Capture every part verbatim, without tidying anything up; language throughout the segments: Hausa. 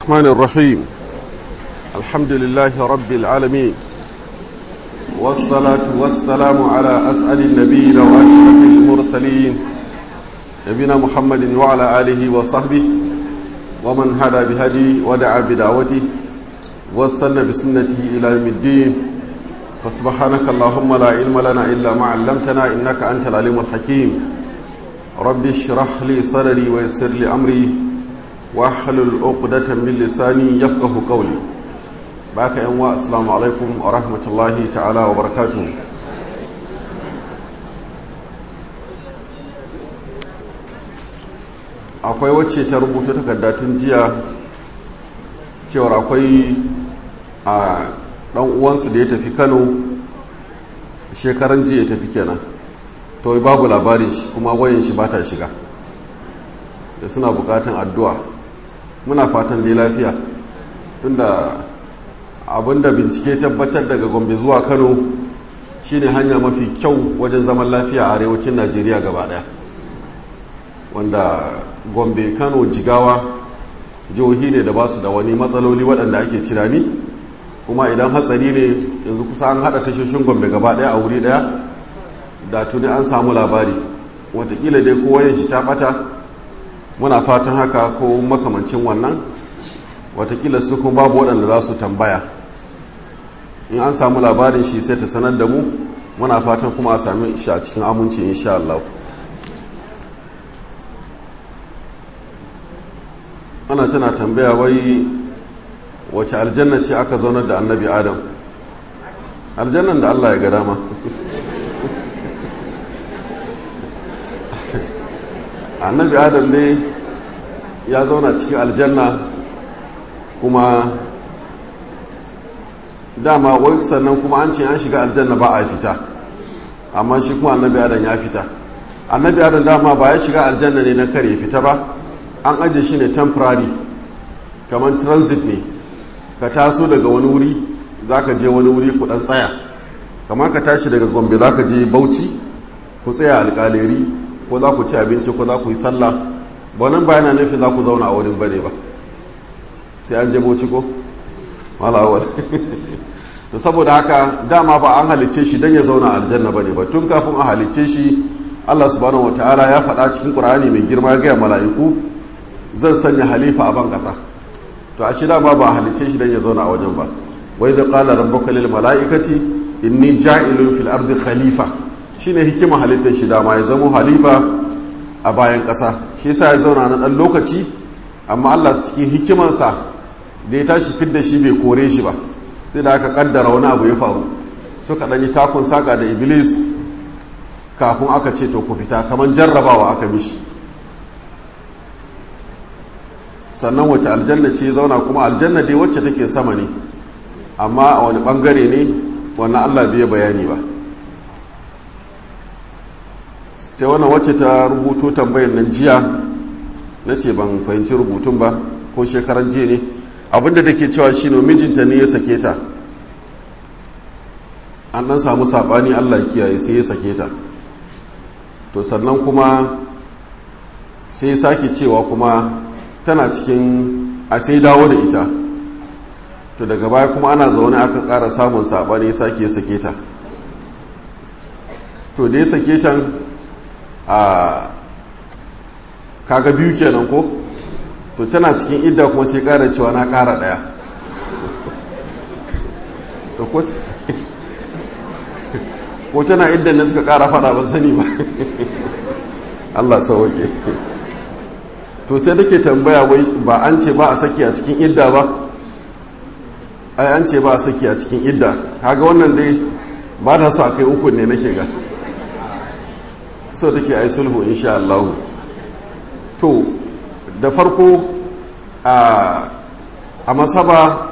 الرحمن الرحيم الحمد لله رب العالمين والصلاة والسلام على أسعد النبيين وأشرف المرسلين نبينا محمد وعلى آله وصحبه ومن هدى بهدي ودعا بدعوته واستنى بسنته إلى يوم الدين فسبحانك اللهم لا علم لنا إلا ما علمتنا إنك أنت العليم الحكيم رب اشرح لي صدري ويسر لي أمري واحلل عقدة من لساني يفقه قولي باك أنواع السلام عليكم ورحمة الله تعالى وبركاته akwai wacce ta rubuta takaddatun jiya cewar akwai a dan uwansu da ya tafi Kano shekaran jiya ya tafi kenan to babu labarin shi kuma wayan shi ba ta shiga da suna bukatan addu'a muna fatan dai lafiya tunda abinda bincike tabbatar daga Gombe zuwa Kano shine hanya mafi kyau wajen zaman lafiya a arewacin Najeriya gaba daya wanda Gombe, Kano, Jigawa jihohi ne da ba su da wani matsaloli waɗanda ake cirani kuma idan hatsari ne yanzu kusa an haɗa tashoshin Gombe gaba ɗaya a wuri ɗaya da tuni an samu labari watakila dai ko wayan shi ta ɓata muna fatan haka ko makamancin wannan watakila su kuma babu waɗanda za su tambaya in an samu labarin shi sai ta sanar da mu muna fatan kuma a sami shi a cikin aminci insha Allah. ana tana tambaya wai wace aljanna ce aka zaunar da annabi adam aljannan da Allah ya ga dama annabi adam ne ya zauna cikin aljanna kuma dama wai sannan kuma an ce an shiga aljanna ba a fita amma shi kuma annabi adam ya fita annabi adam dama ba ya shiga aljanna ne na kare fita ba an ajiye shi ne temporary kamar transit ne ka taso daga wani wuri za ka je wani wuri ku dan tsaya kamar ka tashi daga Gombe za ka je Bauchi ku tsaya alƙaleri ko za ku ci abinci ko za ku yi sallah ba nan ba yana nufin za ku zauna a wurin bane ba sai an je Bauchi ko malawar to saboda haka dama ba an halicce shi don ya zauna a aljanna bane ba tun kafin a halicce shi Allah subhanahu wataala ya faɗa cikin Qur'ani mai girma ga mala'iku zan sanya halifa a ban kasa to a shi dama ba halice shi dan ya zauna a wajen ba wai da qala rabbuka lil malaikati inni ja'ilun fil ardi khalifa shine hikima halittar shi dama ya zama halifa a bayan kasa shi yasa ya zauna na dan lokaci amma Allah cikin hikimansa da ya tashi fidda shi bai kore shi ba sai da aka kaddara wani abu ya faru suka dan yi takun saka da iblis kafin aka ce to ku fita kaman jarrabawa aka mishi sannan wace aljanna ce zauna kuma aljanna dai wacce take sama ne amma a wani bangare ne wannan Allah bai bayani ba sai wannan wacce ta rubuto tambayar nan jiya na ce ban fahimci rubutun ba ko shekaran jiya ne abinda take cewa shi ne mijinta ne ya sake ta an dan samu sabani Allah ya kiyaye sai ya sake ta to sannan kuma sai ya sake cewa kuma tana cikin a sai dawo da ita to daga baya kuma ana zaune aka ƙara samun saɓani sake sake ta to da ya sake ta a kaga biyu kenan ko to tana cikin idda kuma sai ƙara cewa na ƙara ɗaya to ko tana iddan nan suka ƙara faɗa ban sani ba Allah sauke to sai take tambaya wai ba an ce ba a saki a cikin idda ba ai an ce ba a saki a cikin idda kaga wannan dai ba ta so a kai uku ne nake ga so take ai sulhu insha Allah to da farko a a masaba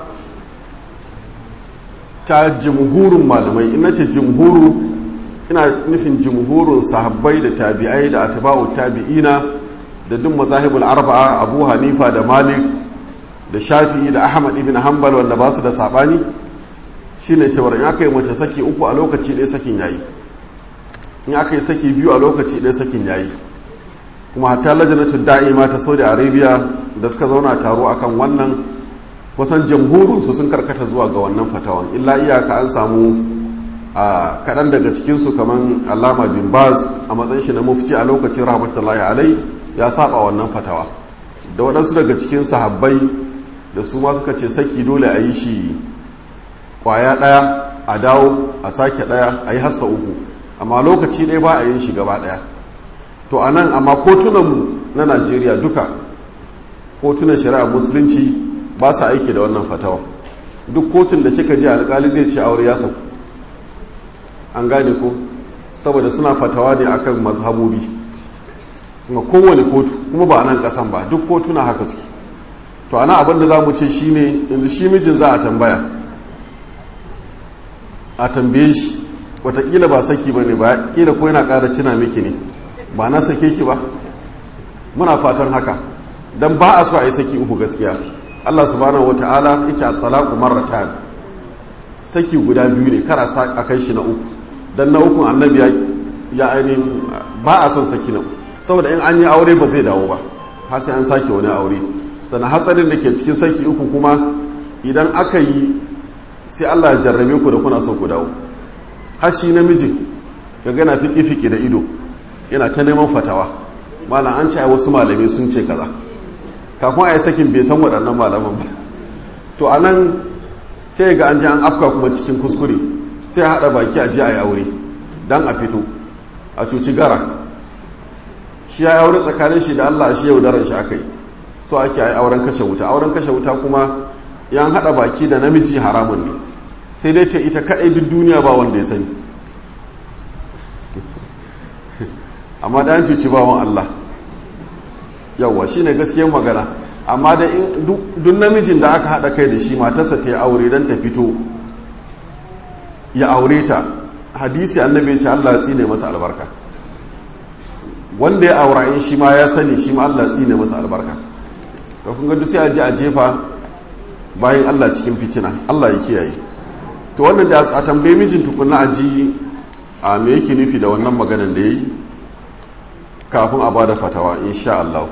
ta jumhurun malamai ina ce jumhuru ina nufin jumhurun sahabbai da tabi'ai da atba'u tabi'ina da duk mazahibul arba'a Abu Hanifa da Malik da Shafi'i da Ahmad ibn Hanbal wanda ba su da sabani shine cewa in aka yi mace saki uku a lokaci ɗaya sakin yayi in aka yi saki biyu a lokaci ɗaya sakin yayi kuma hatta lajnatu da'ima ta Saudi Arabia da suka zauna taro akan wannan kusan jamhurinsu sun karkata zuwa ga wannan fatawan, illa iyaka an samu a kaɗan daga cikinsu kamar Allama bin Baz a matsayin shi na mufti a lokacin rahmatullahi alai ya saba wannan fatawa, da waɗansu daga cikin sahabbai da su ma suka ce saki dole a yi shi ƙwaya ɗaya a dawo a sake ɗaya a yi hassa uku, amma lokaci ɗaya ba a yin shi gaba ɗaya. To a nan amma kotunanmu na Najeriya duka kotunan shari'a musulunci ba sa aiki da wannan fatawa. Duk kotun da kika ji alƙali zai ce aure ya sauku, an gane ko, saboda suna fatawa ne akan mazhabobi, kuma kowane kotu, kuma ba a nan ƙasan ba, duk kotuna haka suke. To ana abin da za mu ce shi ne yanzu shi mijin za a tambaya, a tambaye shi watakila ba saki ba ne ba, kila ko yana ƙara cina miki ne, ba na sake ki ba, muna fatan haka, don ba a so a yi saki uku gaskiya. Allah subhanahu wa ta'ala yake at-talaqu marratan, saki guda biyu ne, kara a kai shi na uku, don na ukun annabi ya ainihin ba a son saki na uku, saboda in an yi aure ba zai dawo ba har sai an sake wani aure. Sannan hatsarin da ke cikin saki uku kuma idan aka yi sai Allah ya jarrabe ku da kuna son ku dawo, har shi namiji ga gana fiki-fiki da ido yana ta neman fatawa, malam an ce a wasu malamai sun ce kaza, kafin a yi sakin bai san waɗannan malaman ba. To a nan sai ga an ji an afka kuma cikin kuskure, sai haɗa baki a ji a yi aure don a fito a cuci gara. Shi ya yi aure tsakanin shi da Allah, shi yaudaran shi aka yi, so ake yi auren kashe wuta. Auren kashe wuta kuma yan haɗa baki da namiji haramun ne, sai dai ta ita kaɗai duk duniya ba wanda ya sani. Amma da an cuci bawan Allah, yawwa shi ne gaskiyar magana. Amma da duk namijin da aka haɗa kai da shi matarsa ta yi aure don ta fito ya aure ta, hadisi annabi ce Allah tsine masa albarka. Wanda ya aura in shi ma ya sani, shi ma Allah tsine masa albarka. Da kun ga duk sai a je a jefa bayan Allah cikin fitina, Allah ya kiyaye. To wannan da a tambaye mijin tukunna a ji a me yake nufi da wannan maganar da yayi kafin a bada fatawa insha Allah.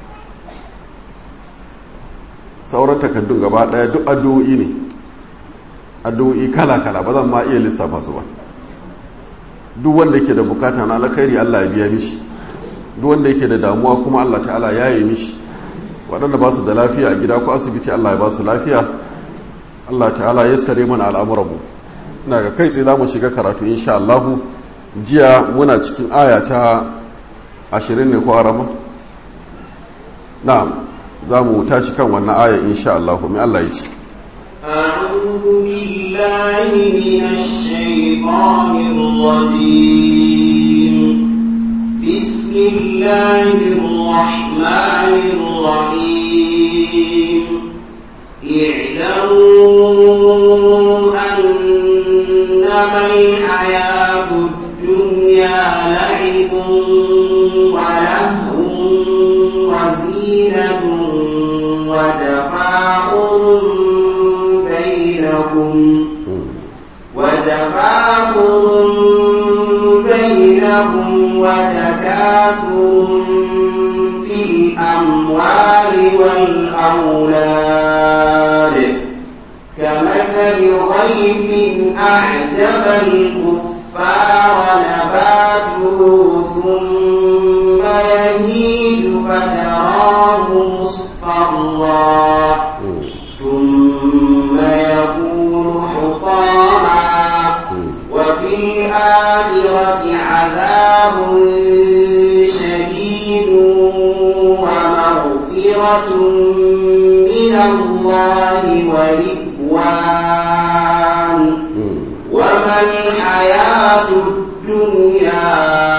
Sauran takaddun gaba daya duk addu'o'i ne, addu'o'i kala-kala, ba zan ma iya lissafa su ba. Duk wanda yake da bukata na alkhairi Allah ya biya mishi, duk wanda yake da damuwa kuma Allah ta'ala ya yi mishi, waɗanda ba su da lafiya a gida ko asibiti Allah ya ba su lafiya, Allah ta'ala ya sare mana al'amuranmu. Ina ga kai tsaye za mu shiga karatu insha Allahu. Jiya muna cikin aya ta ashirin ne ko arama? Na'am, za mu tashi kan wannan aya insha Allahu. Mai Allah ya ce, أعوذ بالله من الشيطان الرجيم بسم الله الرحمن الرحيم اعلموا أنما الحياة الدنيا لعب ولهو وزينة وتفاخر بينكم وتفاخر بينكم وتكاثر في الأموال والأولاد كمثل غيث أعجب الكفار نباته ثم يهيج فتراه مصفرا ثم يكون حطاما وفي الآخرة عذاب شديد ومغفرة من الله ورضوان وما الحياة الدنيا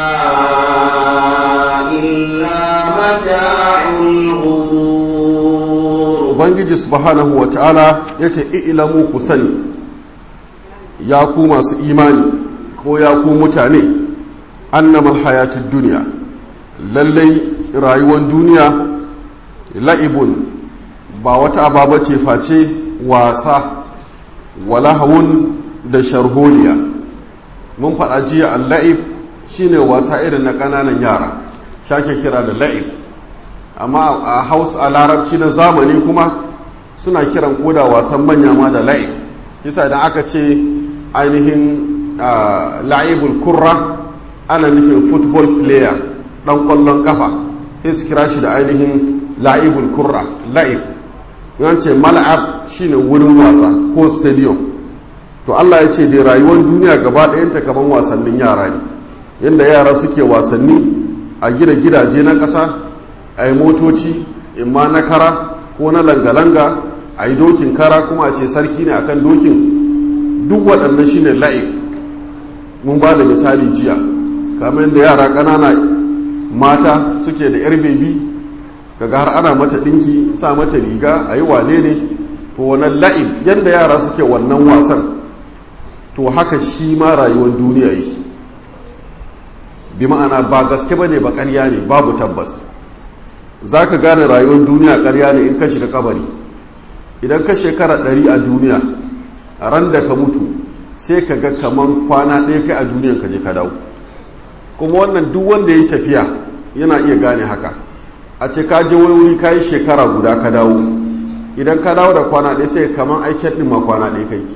إلا متاع الغرور. Ubangiji subhanahu wa ta'ala ya ce, "Ilamu ku sani, ya ku masu imani ko ya ku mutane, annamal hayatun duniya, lallai rayuwar duniya la'ibun ba wata ababa ce face wasa, walahawun da sharholiya." Mun faɗa jiya al-la'ib shine wasa irin na ƙananan yara, shake kira da la'ib. Amma a Hausa a Larabci na zamani kuma suna kiran koda wasan manya ma da la'ib kisa idan aka ce ainihin la'ibul kurra ana nufin football player dan kwallon kafa is kira shi da ainihin la'ibul kurra la'ib yan ce mal'ab shine wurin wasa ko stadium to Allah ya ce da rayuwar duniya gaba ɗayanta kaman wasannin yara ne yadda yara suke wasanni a gina gidaje na ƙasa a yi motoci imma na kara ko na langa-langa a yi dokin kara kuma a ce sarki ne akan dokin duk waɗannan shine la'ib mun ba da misali jiya kamar yadda yara ƙanana mata suke da yar bebi kaga har ana mata ɗinki sa mata riga a yi wane ne to wannan la'ib yadda yara suke wannan wasan to haka shi ma rayuwar duniya yi bi ma'ana ba gaske ba ne ba ƙarya ne babu tabbas za ka gane rayuwar duniya ƙarya ne in ka shiga kabari idan ka shekara ɗari a duniya a ran da ka mutu sai ka ga kaman kwana ɗaya kai a duniyan ka je ka dawo kuma wannan duk wanda ya yi tafiya yana iya gane haka a ce ka je wani wuri ka yi shekara guda ka dawo idan ka dawo da kwana ɗaya sai kaman aikin ɗin ma kwana ɗaya kai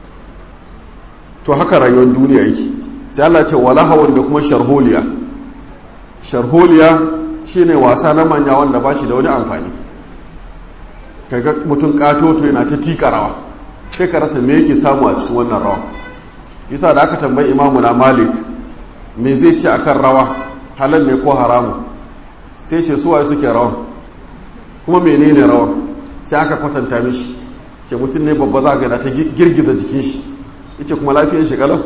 to haka rayuwar duniya yake sai Allah ce wala hawan da kuma sharholiya sharholiya shine wasa na manya wanda ba shi da wani amfani kaga mutum katoto yana ta tika rawa sai ka rasa me yake samu a cikin wannan rawa yasa da aka tambayi imamu na Malik me zai ce akan rawa halal ne ko haramu sai ce suwaye suke rawan kuma menene rawar sai aka kwatanta mishi ce mutum ne babba za ga ta girgiza jikin shi yace kuma lafiyar shi kalau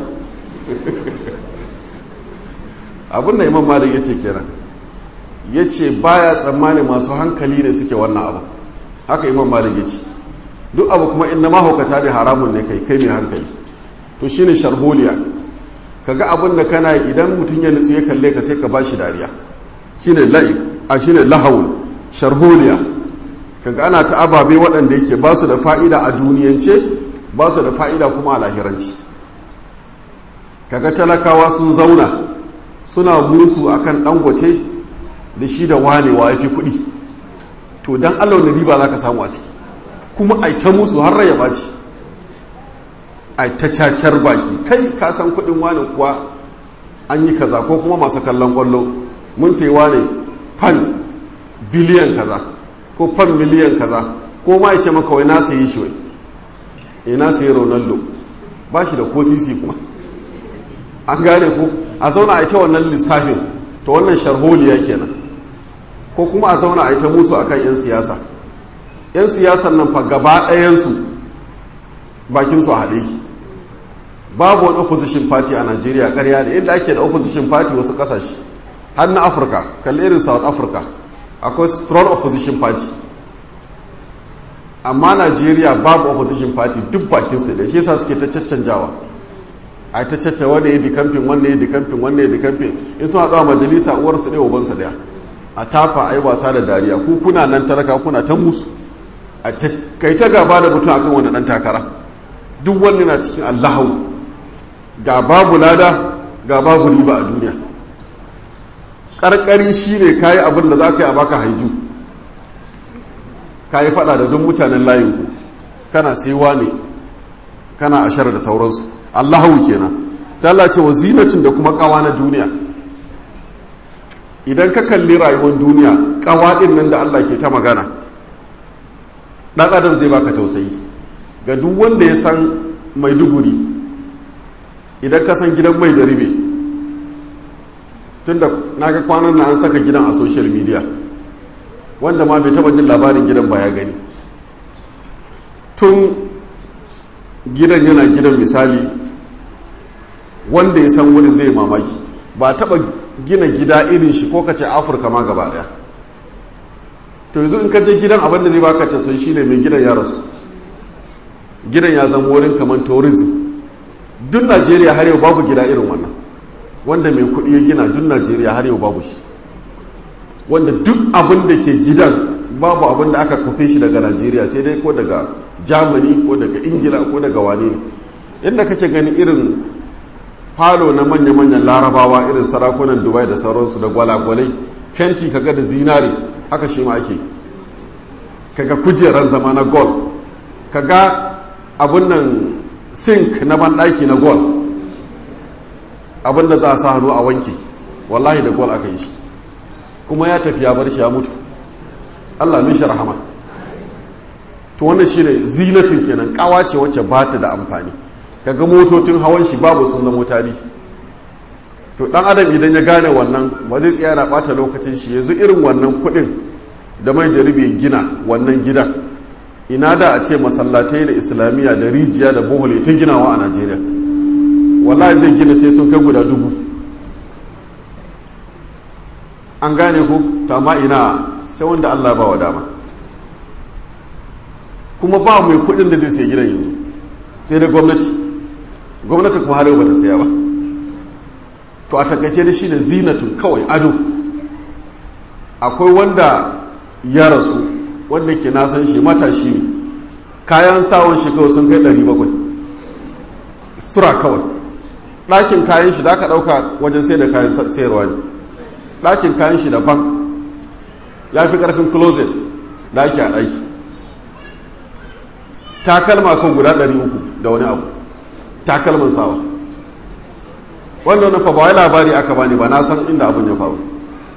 abin da imam Malik yace kenan yace baya tsammani masu hankali ne suke wannan abu haka imam Malik yace duk abu kuma inna ma hukata ne haramun ne kai kai mai hankali to shine sharholiya kaga abin da kana idan mutum ya nutsu ya kalle ka sai ka bashi dariya shine la'ib a shine lahawul sharholiya kaga ana ta ababe waɗanda yake ba su da fa'ida a duniyance ba su da fa'ida kuma a lahiranci kaga talakawa sun zauna suna musu akan dangote da shi da wanewa ya fi kuɗi to don allah wani riba za ka samu a ciki kuma a ta musu har raya baci a ta cacar baki kai ka san kuɗin wane kuwa an yi kaza ko kuma masu kallon kwallo mun sai wane fan biliyan kaza ko fan miliyan kaza ko ma ya ce maka wai na sayi shi wai ina sayi ronaldo ba shi da ko sisi kuma an gane ko a zauna a ita wannan lissafin ta wannan sharholiya kenan ko kuma a zauna a ita musu akan 'yan siyasa 'yan siyasan nan fa gaba ɗayansu bakinsu a haɗe ki babu wani opposition party a Najeriya ƙarya ne inda ake da opposition party wasu ƙasashe har na Afirka kalli irin South Africa akwai strong opposition party amma Najeriya babu opposition party duk bakinsu da shi yasa suke ta caccanjawa a ta cacca wanda ya dikamfin wanda ya dikamfin wanda ya dikamfin in suna tsawa majalisa uwarsu ɗaya ubansu ɗaya a tafa a yi wasa da dariya ku kuna nan talaka kuna ta musu a kai ta gaba da mutum akan wani ɗan takara duk wanda na cikin allahu ga babu lada ga babu riba a duniya ƙarƙari shi ne kayi abin da za ka yi a baka haiju ka yi faɗa da duk mutanen layinku kana saiwa ne kana ashar da sauransu allahu kenan sai Allah ce wa zinatin da kuma ƙawa na duniya idan ka kalli rayuwar duniya ƙawa ɗin nan da Allah ke ta magana ɗan adam zai baka tausayi ga duk wanda ya san Maiduguri idan ka san gidan mai da ribe tunda na ga kwanan na an saka gidan a social media wanda ma bai taba jin labarin gidan ba ya gani tun gidan yana gidan misali wanda ya san wani zai mamaki ba taba gina gida irin shi ko kace Afirka ma gaba daya to yanzu in ka je gidan abin da zai baka ta san shine mai gidan ya rasu gidan ya zama wurin kamar tourism duk Najeriya har yau babu gida irin wannan wanda mai kuɗi ya gina duk Najeriya har yau babu shi wanda duk abin da ke gidan babu abin da aka kofe shi daga Najeriya sai dai ko daga Germany ko daga Ingila ko daga wani ne inda kake gani irin falo na manya-manyan larabawa irin sarakunan Dubai da sauransu da gwalagwalai fenti kaga da zinare haka shi ma ake kaga kujeran zama na gold ka ga abin nan sink na banɗaki na gol, abin da za a sa hannu a wanke, wallahi da gol aka yi shi, kuma ya tafi ya bar shi ya mutu. Allah mishi rahama. To wannan shine zinatun kenan, kawa ce wacce ba ta da amfani. Kaga motocin hawan shi babu sun zama tarihi. To dan adam idan ya gane wannan ba zai tsaya na bata lokacin shi, yanzu irin wannan kudin da mai da ribe gina wannan gidan, ina da a ce masallatai da islamiyya da rijiya da bohole ta ginawa a Najeriya, wallahi zai gina sai sun kai guda dubu. An gane ku, amma ina sai wanda Allah ba wa dama, kuma ba mai kudin da zai sai gidan yanzu sai da gwamnati gwamnati kuma har yau ba ta saya ba. To a takaice da shi da zinatun kawai ado. Akwai wanda ya rasu wanda ke nasan shi matashi ne, kayan sawon shi kawai sun kai ɗari bakwai, sutura kawai. Ɗakin kayan shi da aka ɗauka wajen sai da kayan sayarwa ne, ɗakin kayan shi daban, ya fi ƙarfin closet da ake a ɗaki. Takalma kan guda ɗari uku da wani abu, takalman sawa. Wannan na fa ba wai labari aka bani ba, na san inda abin ya faru.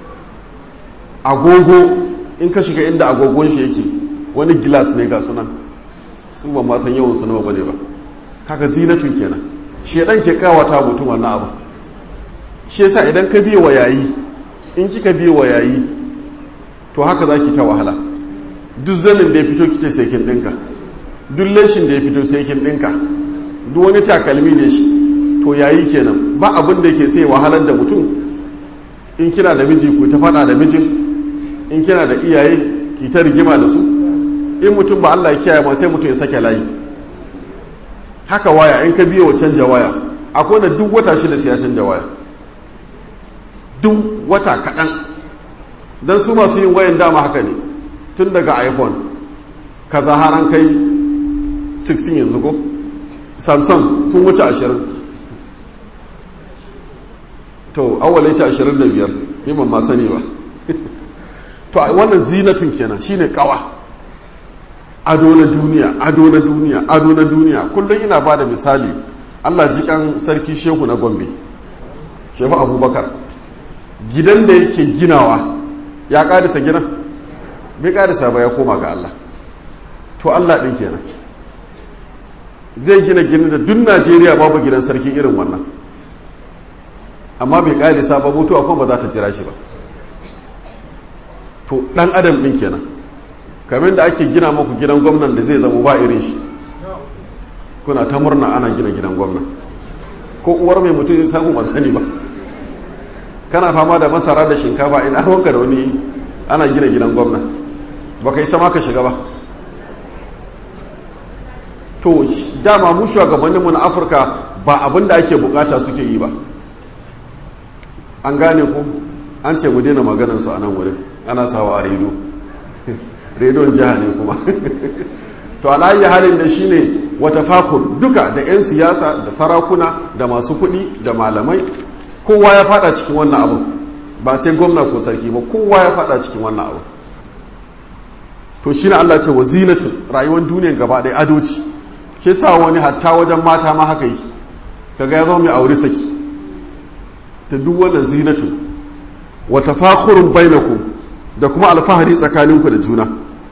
Agogo, in ka shiga inda agogon shi yake, wani gilas ne ga sunan, su ban ma san yawan su nawa bane ba. Haka zinatun kenan. Shedan ke kawata mutum wannan abu. Shi yasa idan ka biye wa yayi, in kika biye wa yayi, to haka zaki ta wahala. Duk zanin da ya fito kice sai kin dinka. Duk leshin da ya fito sai kin dinka. Duk wani takalmi ne shi, to yayi kenan. Ba abin da yake sai wahalar da mutum. In kina da miji ku ta fada da mijin, in kina da iyaye ki ta rigima da su, in mutum ba Allah ya kiyaye ma sai mutum ya sake layi. Haka waya, in ka biye wa canja waya, akwai wanda duk wata shida sai ya canja waya, duk wata kaɗan. Don su masu yin wayan dama haka ne, tun daga iPhone kaza har an kai sixteen yanzu ko Samsung sun wuce ashirin. To awwala ce ashirin da biyar, ni ban ma sani ba. To wannan zinatun kenan, shine kawa, ado na duniya, ado na duniya, ado na duniya. Kullum ina bada misali, Allah jikan sarki Shehu na Gombe, Shehu Abubakar, gidan da yake ginawa ya karisa gidan, bai karisa ba, ya koma ga Allah. To Allah din kenan zai gina ginin da duk Najeriya babu gidan sarki irin wannan, amma bai karisa ba, mutuwa kuma ba za ta jira shi ba. To dan adam din kenan, kamar da ake gina muku gidan gwamnan da zai zama ba irin shi, kuna ta murna ana gina gidan gwamnan, ko uwar mai mutum zai samu ban sani ba. Kana fama da masara da shinkafa, ina ruwanka da wani ana gina gidan gwamna, ba ka isa ma ka shiga ba. To dama mu shugabanninmu na Afirka ba abin da ake bukata suke yi ba. An gane ku, an ce mu daina maganansu a nan wurin, ana sawa a redo redon jiha ne kuma. To alayi halin da shi ne wata fakur duka da 'yan siyasa da sarakuna da masu kuɗi da malamai, kowa ya fada cikin wannan abu, ba sai gwamna ko sarki ba, kowa ya fada cikin wannan abu. To shi ne Allah ce wa zinatun, rayuwar duniyan gaba ɗaya adoci. Ke sa wani hatta wajen mata ma haka yi, kaga ya zo mai aure saki, ta duk wannan zinatun. Wa tafakhurun bainakum, da kuma alfahari tsakaninku da juna.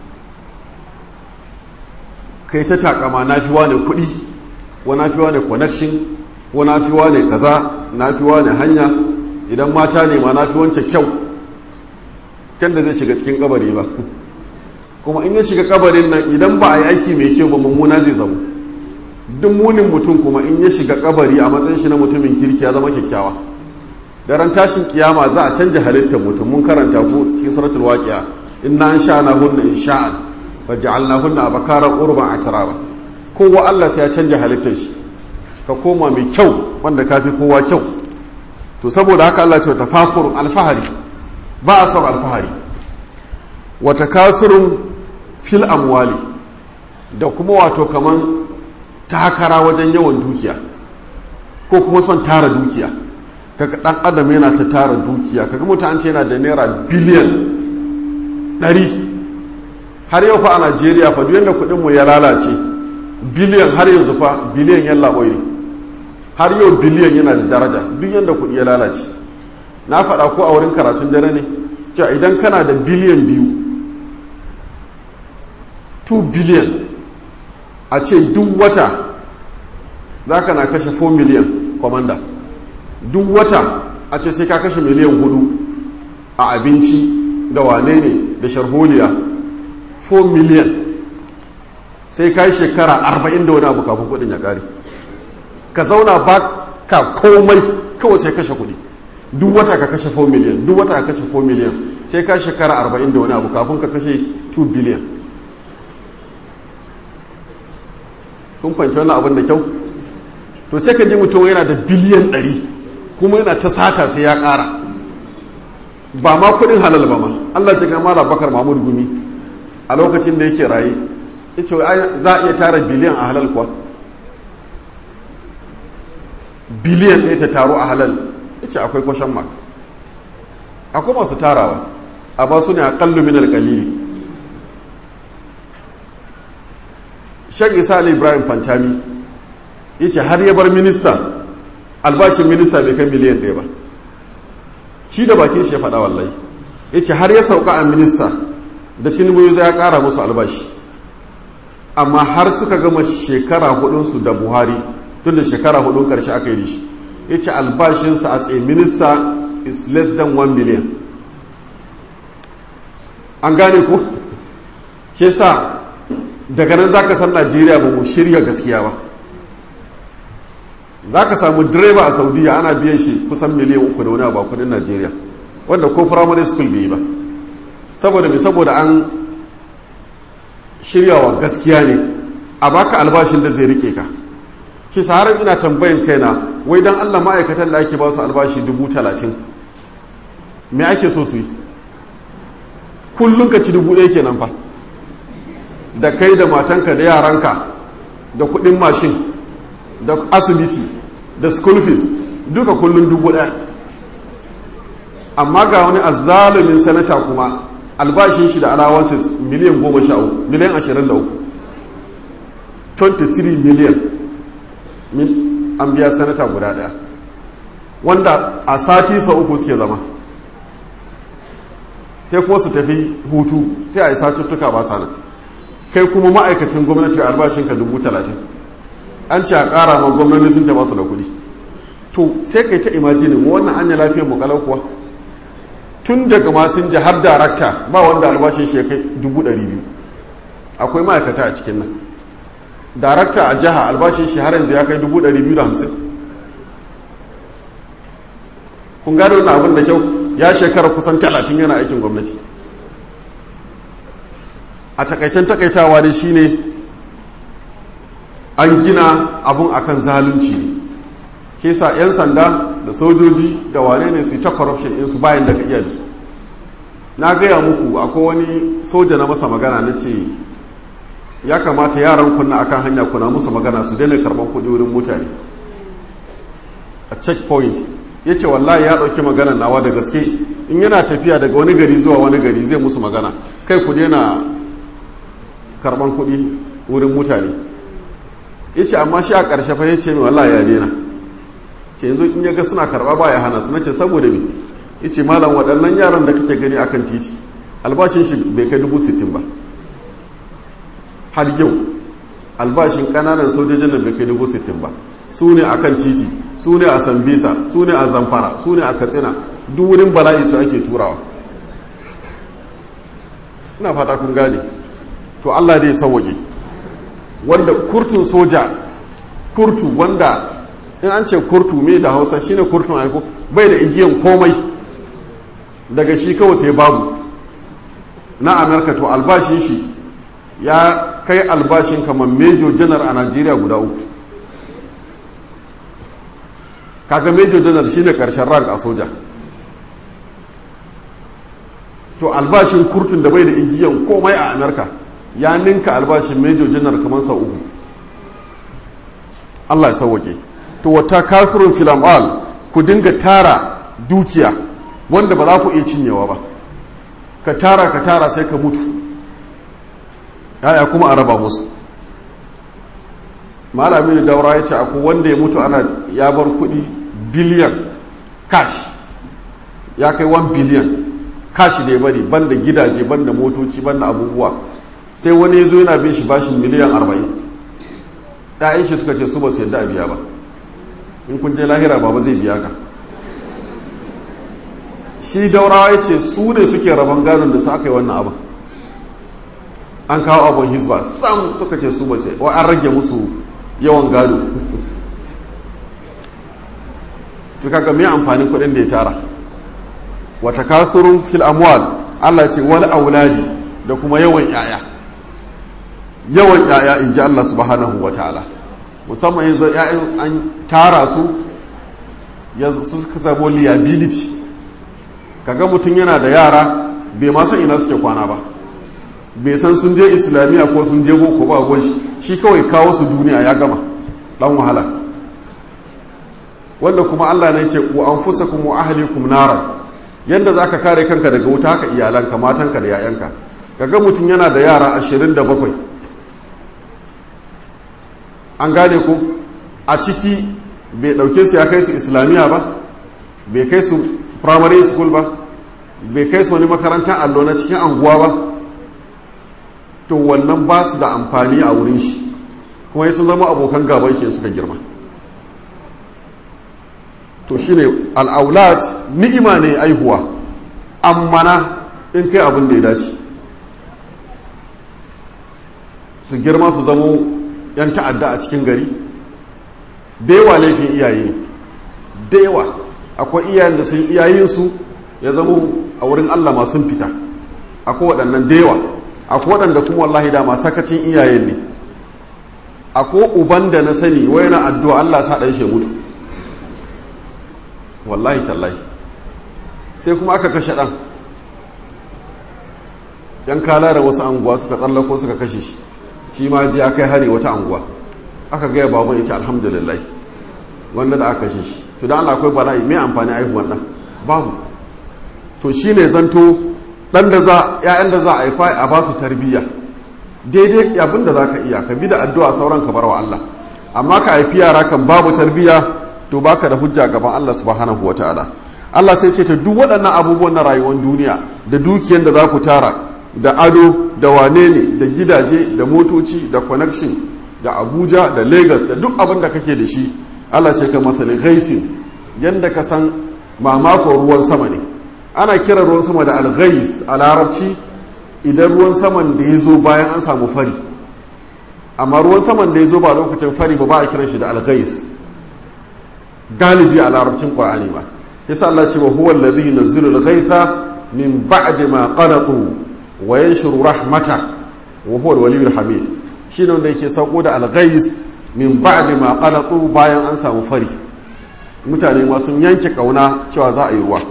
Kai ta takama na fi wane kuɗi, wa na fi wane connection, wa na fi wane kaza, na fi wane hanya, idan mata ne ma na fi wance kyau, kan da zai shiga cikin kabari ba. Kuma in ya shiga kabarin nan idan ba a yi aiki mai kyau ba, mummuna zai zama. Duk munin mutum kuma in ya shiga kabari a matsayin shi na mutumin kirki ya zama kyakkyawa. Daren tashin kiyama za a canja halittar mutum, mun karanta ku cikin suratul waqi'a, inna ansha'na hunna insha'an faj'alna hunna abakaran urban atraba. Kowa Allah sai ya canja halittar shi, ka koma mai kyau wanda kafi kowa kyau. To saboda haka Allah ce tafakurun, alfahari, ba a son alfahari. Wa takasurun fil amwali, da kuma wato kaman takara wajen yawan dukiya, ko kuma son tara dukiya. Kaga dan adam yana ta tara dukiya, kaga mutum an ce yana da naira biliyan ɗari. Har yau fa a Najeriya fa duk yanda kuɗin mu ya lalace, biliyan har yanzu fa biliyan yan laɓoi ne har yau biliyan yana da daraja duk yadda kuɗi ya lalace. Na faɗa ko a wurin karatun dare ne cewa idan kana da biliyan biyu two biliyan a ce duk wata za ka na kashe four miliyan kwamanda, duk wata a ce sai ka kashe miliyan hudu a abinci da wane ne da sharholiya four miliyan sai ka yi shekara arba'in da wani abu kafin kudin ya kare. Ka zauna ba ka komai kawai sai kashe kudi, duk wata ka kashe four miliyan, duk wata ka kashe four miliyan sai ka shekara arba'in da wani abu kafin ka kashe two biliyan. kun fahimci wannan abin da kyau? To sai ka ji mutum yana da biliyan ɗari kuma yana ta sata sai ya ƙara, ba ma kudin halal ba ma. Allah ce ga Mala Bakar Mahmud Gumi a lokacin da yake raye yace za a iya tara biliyan a halal kuwa, biliyan ɗaya ta taro a halal. Yace akwai kwashen mark, akwai masu tarawa a ba su ne aqallu min al-qalili. Sheikh Isa Ali Ibrahim Fantami yace har ya bar minista albashin minista bai kai miliyan ɗaya ba, shi da bakin shi ya faɗa wallahi. Yace har ya sauka a minista da Tinubu ya ƙara musu albashi, amma har suka gama shekara hudunsu da Buhari, tun da shekara hudun ƙarshe aka yi da shi, yace albashinsa as a minister is less than one million. An gane ko? Ke sa daga nan za ka san Najeriya ba mu shirya gaskiya ba. Za ka samu direba a Saudiya ana biyan shi kusan miliyan uku da wani abu a kudin Najeriya, wanda ko primary school bai yi ba. Saboda mai saboda an shirya wa gaskiya ne a baka albashin da zai rike ka. Shi saharar ina tambayin kaina, wai don Allah ma'aikatan da ake ba su albashi dubu talatin me ake so su yi? Kullum ka ci dubu ɗaya kenan fa, da kai da matanka da yaranka da kudin mashin da asibiti da school fees duka kullum dubu ɗaya. Amma ga wani azzalumin sanata kuma albashin shi da allowances miliyan goma sha uku miliyan ashirin da uku twenty-three million min an biya sanata guda ɗaya, wanda a sati sau uku suke zama, sai kuma su tafi hutu sai a yi satuttuka ba sana. Kai kuma ma'aikacin gwamnati albashinka dubu talatin an ce a ƙara ma gwamnati sun taba su da kuɗi. To sai kai ta imajinin wannan an yi lafiyar mu kalau kuwa, tun daga masinja har darakta ba wanda albashin shi kai dubu ɗari biyu. Akwai ma'aikata a cikin nan, darakta a jiha albashin shi har yanzu ya kai dubu ɗari biyu da hamsin. Kun gado na abin da kyau, ya shekara kusan talatin yana aikin gwamnati. A takaicen takaitawa dai shine an gina abun akan zalunci ne, ke sa 'yan sanda da sojoji da wane ne su ta corruption ɗinsu bayan da ka iya da su. Na gaya muku akwai wani soja na masa magana na ce ya kamata yaran kunna akan hanya kuna musu magana su daina karban kuɗi wurin mutane a checkpoint. Ya ce wallahi ya ɗauki magana nawa da gaske, in yana tafiya daga wani gari zuwa wani gari zai musu magana, kai ku daina karban kuɗi wurin mutane. Ya ce amma shi a ƙarshe fa ya ce mai wallahi ya daina, ce yanzu in ya ga suna karɓa ba ya hana su. Na ce saboda me? Ya ce malam waɗannan yaran da kake gani akan titi albashin shi bai kai dubu sittin ba har yau. Albashin ƙananan sojojin nan bai kai dubu sittin ba, su ne akan titi, su ne a Sambisa, su ne a Zamfara, su ne a Katsina, duk wurin bala'i su ake turawa. ina fata kun gane. To Allah dai sauwaƙe, wanda kurtun soja, kurtu wanda in an ce kurtu me da Hausa shine kurtun aiko, bai da igiyan komai daga shi kawai sai babu na Amerika, to albashin shi ya kai albashin kamar Major General a Najeriya guda uku. Kaga Major General shine karshen rank a soja, to albashin kurtun da bai da igiyan komai a Amerika ya ninka albashin Major General kamar sau uku. Allah ya sauwake. To wata kasurun filamal, ku dinga tara dukiya wanda ba za ku iya cinyewa ba, ka tara ka tara sai ka mutu, yaya kuma a raba musu. malami da daura ya ce akwai wanda ya mutu ana ya bar kudi biliyan cash ya kai one biliyan cash da ya bari banda gidaje banda motoci banda abubuwa sai wani ya zo yana bin shi bashin miliyan arba'in ɗayan shi suka ce su ba su yadda a biya ba in kun je lahira ba ba zai biya ka shi daurawa ya ce su ne suke rabon gadon da su aka yi wannan abin an kawo abin hisba sam suka ce su ba sai wa an rage musu yawan gado to kaga me amfanin kuɗin da ya tara wa takasurun fil amwal Allah ce wal auladi da kuma yawan yaya yawan yaya inji Allah subhanahu wataala musamman yanzu yayan an tara su yanzu suka sabo liability kaga mutum yana da yara bai ma san ina suke kwana ba bai san sun je islamiyya ko sun je boko ba gon shi shi kawai kawo su duniya ya gama dan wahala wanda kuma Allah ne ce ku anfusakum wa ahlikum naran yanda zaka kare kanka daga wuta haka iyalanka matanka da yayanka kaga mutum yana da yara ashirin da bakwai an gane ko a ciki bai dauke su ya kai su islamiyya ba bai kai su primary school ba bai kai su wani makarantar allo na cikin anguwa ba to wannan ba su da amfani a wurin shi kuma sun zama abokan gaban shi suka girma to shine al'aulat ni'ima ne aihuwa amma in kai abin da ya dace su girma su zamo yan ta'adda a cikin gari da yawa laifin iyaye ne da yawa akwai iyayen da sun iyayensu ya zamo a wurin Allah ma sun fita akwai waɗannan da yawa akwai waɗanda kuma wallahi da masu sakacin iyayen ne akwai uban da na sani wai na addu'a Allah sa ɗan shi mutu wallahi tallahi sai kuma aka kashe ɗan yan kalaran wasu anguwa suka tsallako suka kashe shi shi ma ji ya kai hari wata anguwa aka gaya baban ita alhamdulillah wanda da aka kashe shi to da Allah akwai bala'i mai amfani aihuwan ɗan babu to shi ne zanto ɗan da za ‘ya'yan da za a haifa a ba su tarbiyya daidai abin da za ka iya ka bi da addu'a sauran ka bar wa Allah amma ka haifi yara kan babu tarbiyya to baka da hujja gaban Allah subhanahu wa ta'ala Allah sai ce ta duk waɗannan abubuwan na rayuwar duniya da dukiyan da za ku tara da ado da wane ne da gidaje da motoci da connection da Abuja da Lagos da duk abin da kake da shi Allah ce ka masalin gaisin yanda ka san mamakon ruwan sama ne ana kira ruwan sama da alghais a larabci idan ruwan saman da ya zo bayan an samu fari amma ruwan saman da ya zo ba lokacin fari ba ba a kiran shi da alghais galibi a larabcin qur'ani ba yasa Allah ce wa huwa alladhi yunzilu alghaitha min ba'di ma qanatu wa yanshuru rahmata wa huwa alwaliyyul hamid shine wanda yake sauko da alghais min ba'di ma qanatu bayan an samu fari mutane ma sun yanke kauna cewa za a yi ruwa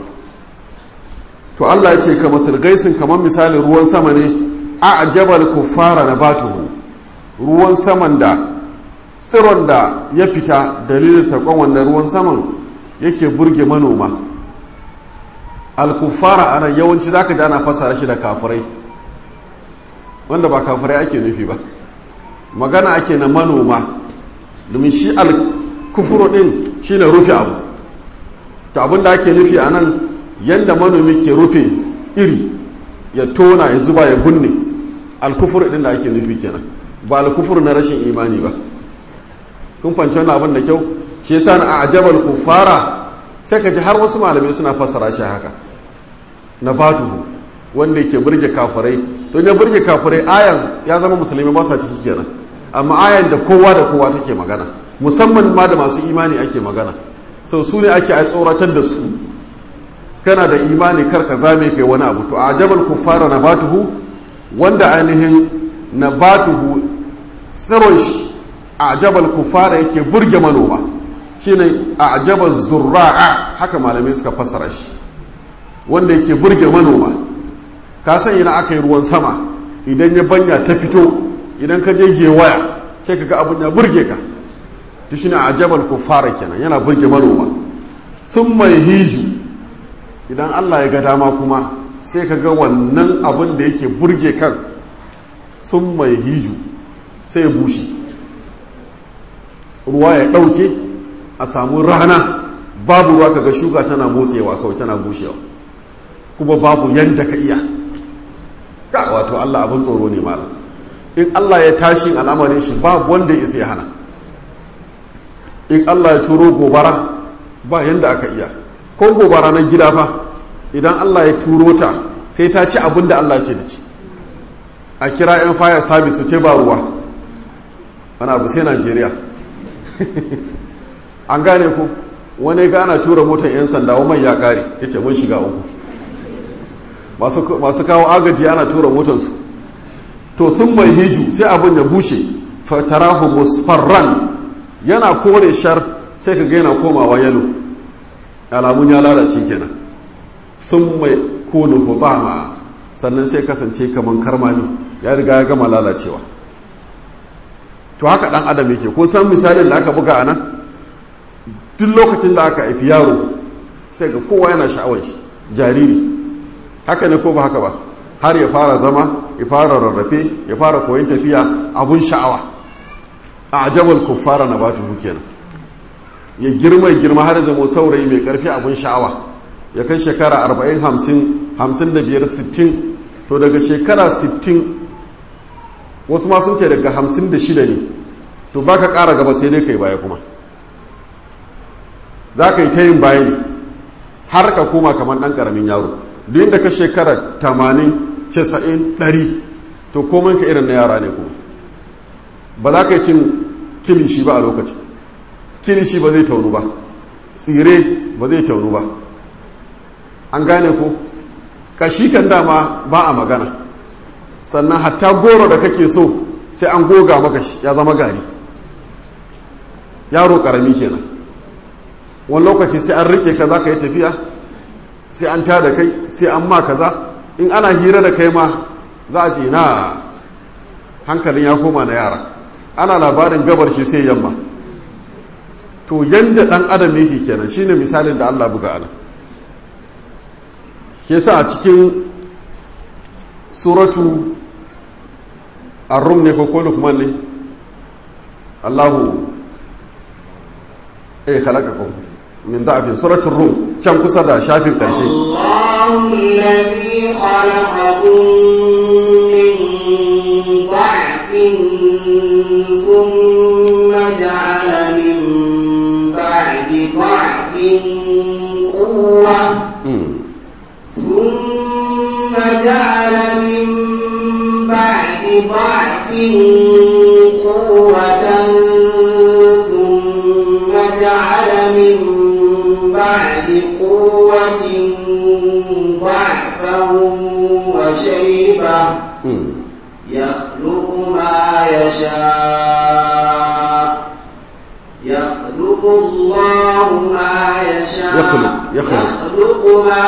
to Allah ya ce ka masal gaisin kamar misalin ruwan sama ne a ajabal kuffara nabatuhu ruwan saman da tsiron da ya fita dalilin sakon wannan ruwan saman yake burge manoma al-kuffara ana yawanci zaka ji ana fasara shi da kafirai wanda ba kafirai ake nufi ba magana ake na manoma domin shi al-kufru din shine rufe abu to abinda ake nufi anan yanda manomi ke rufe iri ya tona ya zuba ya bunne alkufur din da ake nufi kenan ba alkufur na rashin imani ba kun fanci wannan abin da kyau shi yasa na ajabal kufara sai ka ji har wasu malamai suna fassara shi haka na batuhu wanda yake burge kafirai don ya burge kafirai ayan ya zama musulmi ba sa ciki kenan amma ayan da kowa da kowa take magana musamman ma da masu imani ake magana sau su ne ake a tsoratar da su kana da imani karka zame kai wani abu to ajabal kuffara nabatuhu wanda ainihin nabatuhu tsiron shi ajabal kuffara yake burge manoma shine ajabal zurra'a haka malamai suka fassara shi wanda yake burge manoma ka san ina aka yi ruwan sama idan ya banya ta fito idan ka je gewaya sai ka ga abun ya burge ka to shine ajabal kuffara kenan yana burge manoma thumma hiju idan Allah ya ga dama kuma sai ka ga wannan abin da yake burge kan sun mai hiju sai ya bushe ruwa ya ɗauke a samu rana babu ruwa kaga shuka tana motsewa kawai tana bushewa kuma babu yanda ka iya ka wato Allah abin tsoro ne malam in Allah ya tashi al'amarin shi babu wanda ya isa ya hana in Allah ya turo gobara ba yanda aka iya ko gobara na gida fa idan Allah ya turo ta sai ta ci abin da Allah ce da ci a kira 'yan fire service su ce ba ruwa wani abu sai Najeriya an gane ku wani ga ana tura motar 'yan sanda wa mai ya kare ya ce mun shiga uku masu kawo agaji ana tura motarsu to sun mai hiju sai abin ya bushe fatarahu musfarran yana kore shar sai ka ga yana komawa yalo alamun ya lalace kenan sun mai kunu hutama sannan sai kasance kaman karmami ya riga ya gama lalacewa to haka dan adam yake kun san misalin da aka buga a nan duk lokacin da aka haifi yaro sai ga kowa yana sha'awar shi jariri haka ne ko ba haka ba har ya fara zama ya fara rarrafe ya fara koyon tafiya abun sha'awa a ajabal kuffara na batu kenan ya girma girma har zama saurayi mai karfi abun sha'awa ya kai shekara arba'in hamsin hamsin da biyar sittin to daga shekara sittin wasu ma sun ce daga hamsin da shida ne to ba ka ƙara gaba sai dai ka yi baya kuma za ka yi ta yin baya ne har ka koma kamar ɗan ƙaramin yaro duk da ka shekara tamanin casa'in ɗari to komai ka irin na yara ne kuma ba za ka yi cin kilishi ba a lokaci kilishi ba zai taunu ba tsire ba zai taunu ba an gane ko kashi kan dama ba a magana sannan hatta goro da kake so sai an goga maka shi ya zama gari yaro karami kenan wani lokaci sai an rike ka za ka yi tafiya sai an tada kai sai an ma kaza in ana hira da kai ma za a ce na hankalin ya koma na yara ana labarin gabar shi sai yamma to yanda dan adam yake kenan shine misalin da Allah buga ana ke sa a cikin suratu ar-rum ne ko lukman ne Allahu eh khalaqakum min da'fin suratul rum can kusa da shafin karshe Allahu alladhi khalaqakum min da'fin thumma ja'ala min ba'di da'fin quwwah ثم جعل من بعد ضعف قوة ثم جعل من بعد قوة ضعفا وشيبة يخلق ما يشاء يخلق الله ما يشاء يخلق يخلق, يخلق ما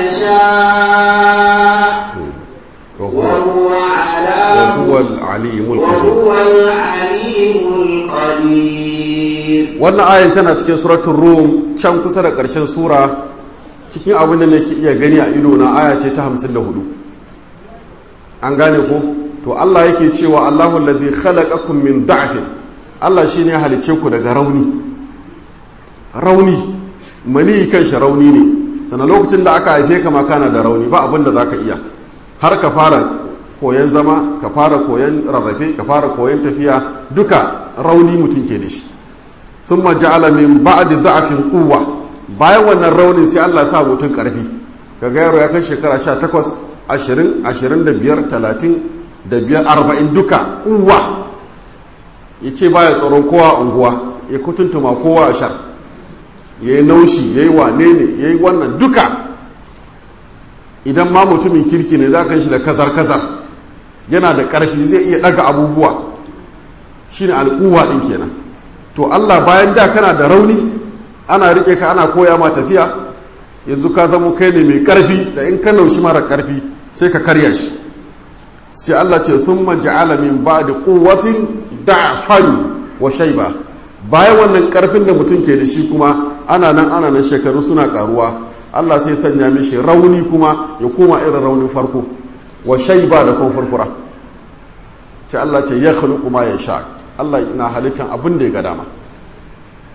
يشاء وهو على وهو العليم القدير وهو العليم القدير wannan ayin tana cikin suratul rum can kusa da ƙarshen sura cikin abin da nake iya gani a ido na aya ce ta hamsin da hudu an gane ko to Allah yake cewa Allahu alladhi khalaqakum min da'fin Allah shine ya halice ku daga rauni rauni mani kan shi rauni ne sannan lokacin da aka haife ka ma kana da rauni ba abin da zaka iya har ka fara koyon zama ka fara koyon rarrafe ka fara koyon tafiya duka rauni mutum ke da shi thumma ja'ala min ba'di da'fin quwwa bayan wannan raunin sai Allah ya sa mutum karfi kaga yaro ya kai shekara sha takwas ashirin ashirin da biyar talatin da biyar arba'in duka quwwa yace baya tsoron kowa unguwa ya kutuntuma kowa a shar yayi naushi yayi wane ne yayi wannan duka idan ma mutumin kirki ne za ka shi da kazar-kazar yana da ƙarfi zai iya ɗaga abubuwa shi ne al'uwa ɗin kenan to Allah bayan da kana da rauni ana riƙe ka ana koya ma tafiya yanzu ka zama kai ne mai ƙarfi da in ka naushi mara ƙarfi sai ka karya shi sai Allah ce sun maja'ala min ba da ƙuwatin da'fan wa shaiba bayan wannan ƙarfin da mutum ke da shi kuma ana nan ana nan shekaru suna ƙaruwa Allah sai sanya mishi rauni kuma ya koma irin raunin farko wa shaiba da kuma furfura ce Allah ce ya khluqu ma yasha Allah ina halittan abin da ya ga dama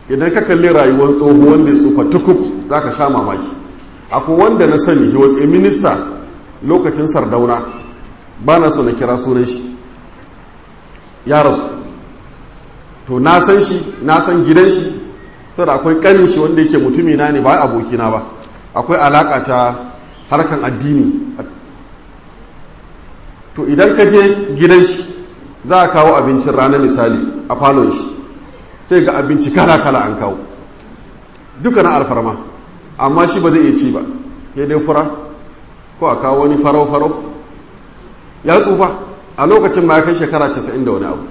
idan ka kalli rayuwar tsoho wanda ya tsufa tukub za ka sha mamaki. Akwai wanda na sani he was a minister lokacin Sardauna, ba na so na kira sunan shi, ya rasu. To na san shi, na san gidan shi, saboda akwai kanin shi wanda yake mutumina ne ba abokina ba, akwai alaka ta harkan addini. To idan ka je gidan shi za a kawo abincin rana misali a falon shi, sai ga abinci kala-kala an kawo duka na alfarma, amma shi ba zai iya ci ba, ya dai fura ko a kawo wani farau-farau. Ya tsufa a lokacin ma ya kai shekara casa'in da wani abu.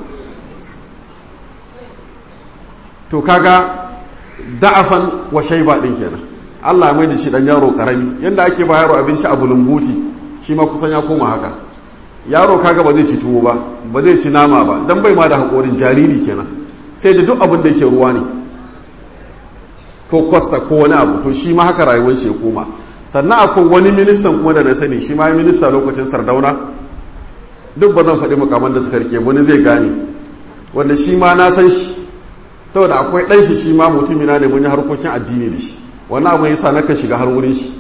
To kaga da'afan wa shaiba din kenan. Allah mai da shi dan yaro karami, yanda ake ba yaro abinci a bulunguti shi ma kusan ya koma haka. Yaro kaga ba zai ci tuwo ba, ba zai ci nama ba, dan bai ma da hakorin, jariri kenan. Sai da duk abin da yake ruwa ne ko kwasta ko wani abu. To shi ma haka rayuwar shi ya koma. Sannan akwai wani ministan kuma da na sani, shi ma ya minista lokacin Sardauna, duk ba zan faɗi mukaman da suka rike, wani zai gane, wanda shi ma na san shi saboda akwai ɗan shi shi ma mutumina ne, mun yi harkokin addini da shi. Wannan abu yasa nakan shiga har wurin shi.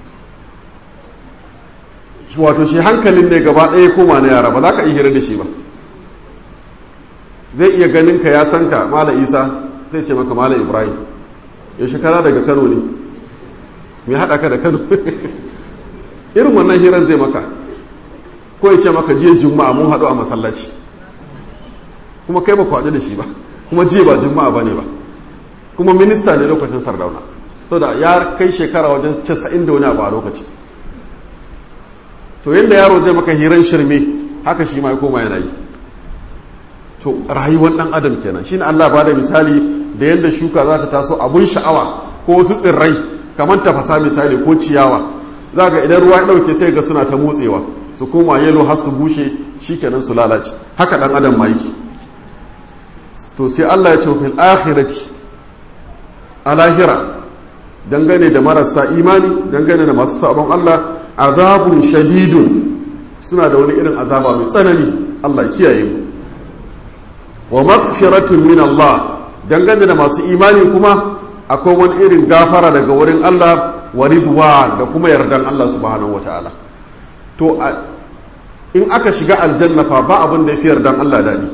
Wato shi hankalin ne gaba ɗaya koma na yara, ba za ka iya hira da shi ba. Zai iya ganin ka ya san ka, Mala Isa zai ce maka Mala Ibrahim, ya shekara daga Kano ne, mai haɗa ka da Kano. Irin wannan hirar zai maka, ko ya ce maka jiya juma'a mun haɗu a masallaci, kuma kai ba ku haɗu da shi ba, kuma jiya ba juma'a ba ne ba, kuma minista ne lokacin Sardauna, saboda ya kai shekara wajen casa'in da wani abu a lokaci. To yadda yaro zai maka hirar shirme, haka shi ma ya koma yana yi. To rayuwar ɗan adam kenan. Shi ne Allah ba da misali da yadda shuka za ta taso abun sha'awa ko wasu tsirrai kamar tafasa misali ko ciyawa, za ga idan ruwa ya ɗauke sai ga suna ta motsewa su koma yelo har su bushe, shi kenan su lalace. Haka ɗan adam ma yake. To sai Allah ya ce fil akhirati, a lahira, dangane da marasa imani, dangane da masu sabon Allah, azabun shadidun, suna da wani irin azaba mai tsanani. Allah kiyaye mu. Wa maghfiratun min Allah, dangane da masu imani kuma akwai wani irin gafara daga wurin Allah, wa ridwan, da kuma yardan Allah subhanahu wataala. To in aka shiga aljanna fa ba abin da yafi yardan Allah dadi,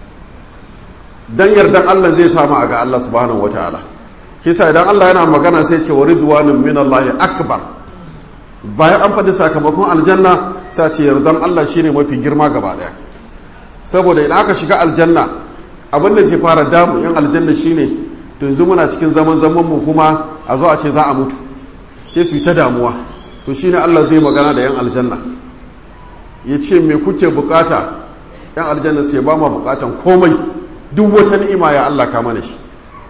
dan yardan Allah zai samu a ga Allah subhanahu wataala. Kisa idan Allah yana magana sai ce wa ridwanun min Allah akbar, bayan an faɗi sakamakon aljanna sai ce yardan Allah shine mafi girma gaba daya. Saboda idan aka shiga aljanna abin da ke fara damu yan aljanna shine to yanzu muna cikin zaman zaman mu kuma a zo a ce za a mutu, ke su yi ta damuwa. To shine Allah zai magana da yan aljanna ya ce me kuke bukata. Yan aljanna sai ba ma bukatan komai, duk wata ni'ima ya Allah ka mana shi.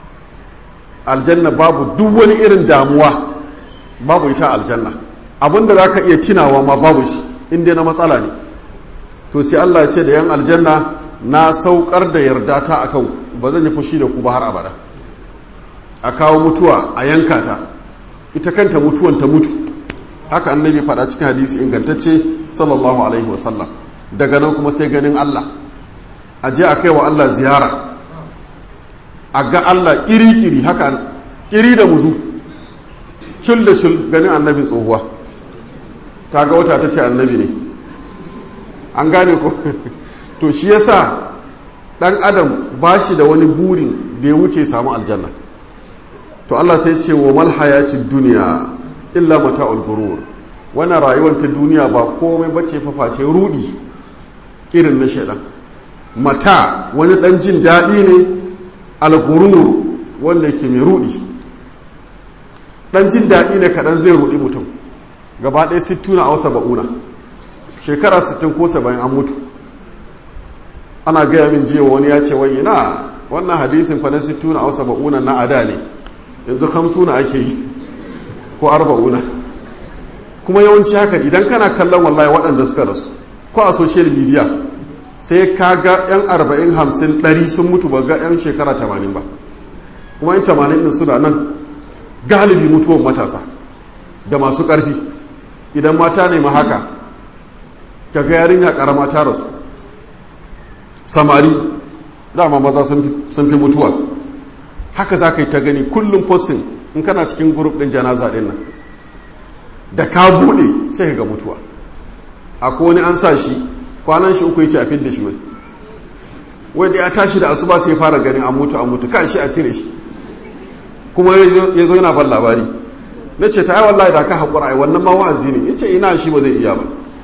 Aljanna babu duk wani irin damuwa, babu ita aljanna. Abinda za ka iya tunawa ma babu shi inda na matsala ne. To sai Allah ya ce da yan aljanna na saukar da yarda ta akan ba zan yi fushi da ku ba har abada. A kawo mutuwa a yanka ta, ita kanta mutuwan ta mutu. Haka annabi faɗa cikin hadisi ingantacce sallallahu alaihi wasallam. Daga nan kuma sai ganin Allah, a je a kai wa Allah ziyara, a ga Allah kiri-kiri, haka kiri da muzu, shul da shul, ganin annabi tsohuwa ta ga wata ta ce annabi ne. An gane ko? To shi yasa dan adam ba shi da wani burin da ya wuce samu aljanna. To Allah sai ce wa mal hayatid dunya illa mata'ul ghurur, wannan rayuwar ta duniya ba komai bace fa face rudi irin na shedan. Mata wani dan jin dadi ne, al-ghurur wanda yake mai rudi. Dan jin dadi ne kadan zai rudi mutum. Gaba ɗaya sittuna a wasa ba'una, shekara sittin ko saba'in an mutu. Ana gaya min jiya wani ya ce wai na wannan hadisin fa na sittuna a wasa ba'una na ada ne, yanzu hamsuna ake yi ko arba'una. Kuma yawanci haka idan kana kallon wallahi waɗanda suka rasu ko a social media sai ka ga yan arba'in hamsin ɗari sun mutu ba ga yan shekara tamanin ba. Kuma yan tamanin ɗin suna nan, galibi mutuwan matasa da masu ƙarfi. Idan mata ne ma haka, ka ga yarinya ƙarama ta rasu. Samari dama maza sun fi mutuwa, haka za ka yi ta gani kullum posting in kana cikin group din janaza din nan da ka bude sai ka ga mutuwa. Akwai wani an sa shi kwanan shi uku yace a fidda shi wai wai da ya tashi da asuba sai ya fara ganin an mutu an mutu kan shi a cire shi kuma ya zo yana ban labari na ce ta yi wallahi da ka haƙura ai wannan ma wa'azi ne ya ce ina shi ba zai iya ba.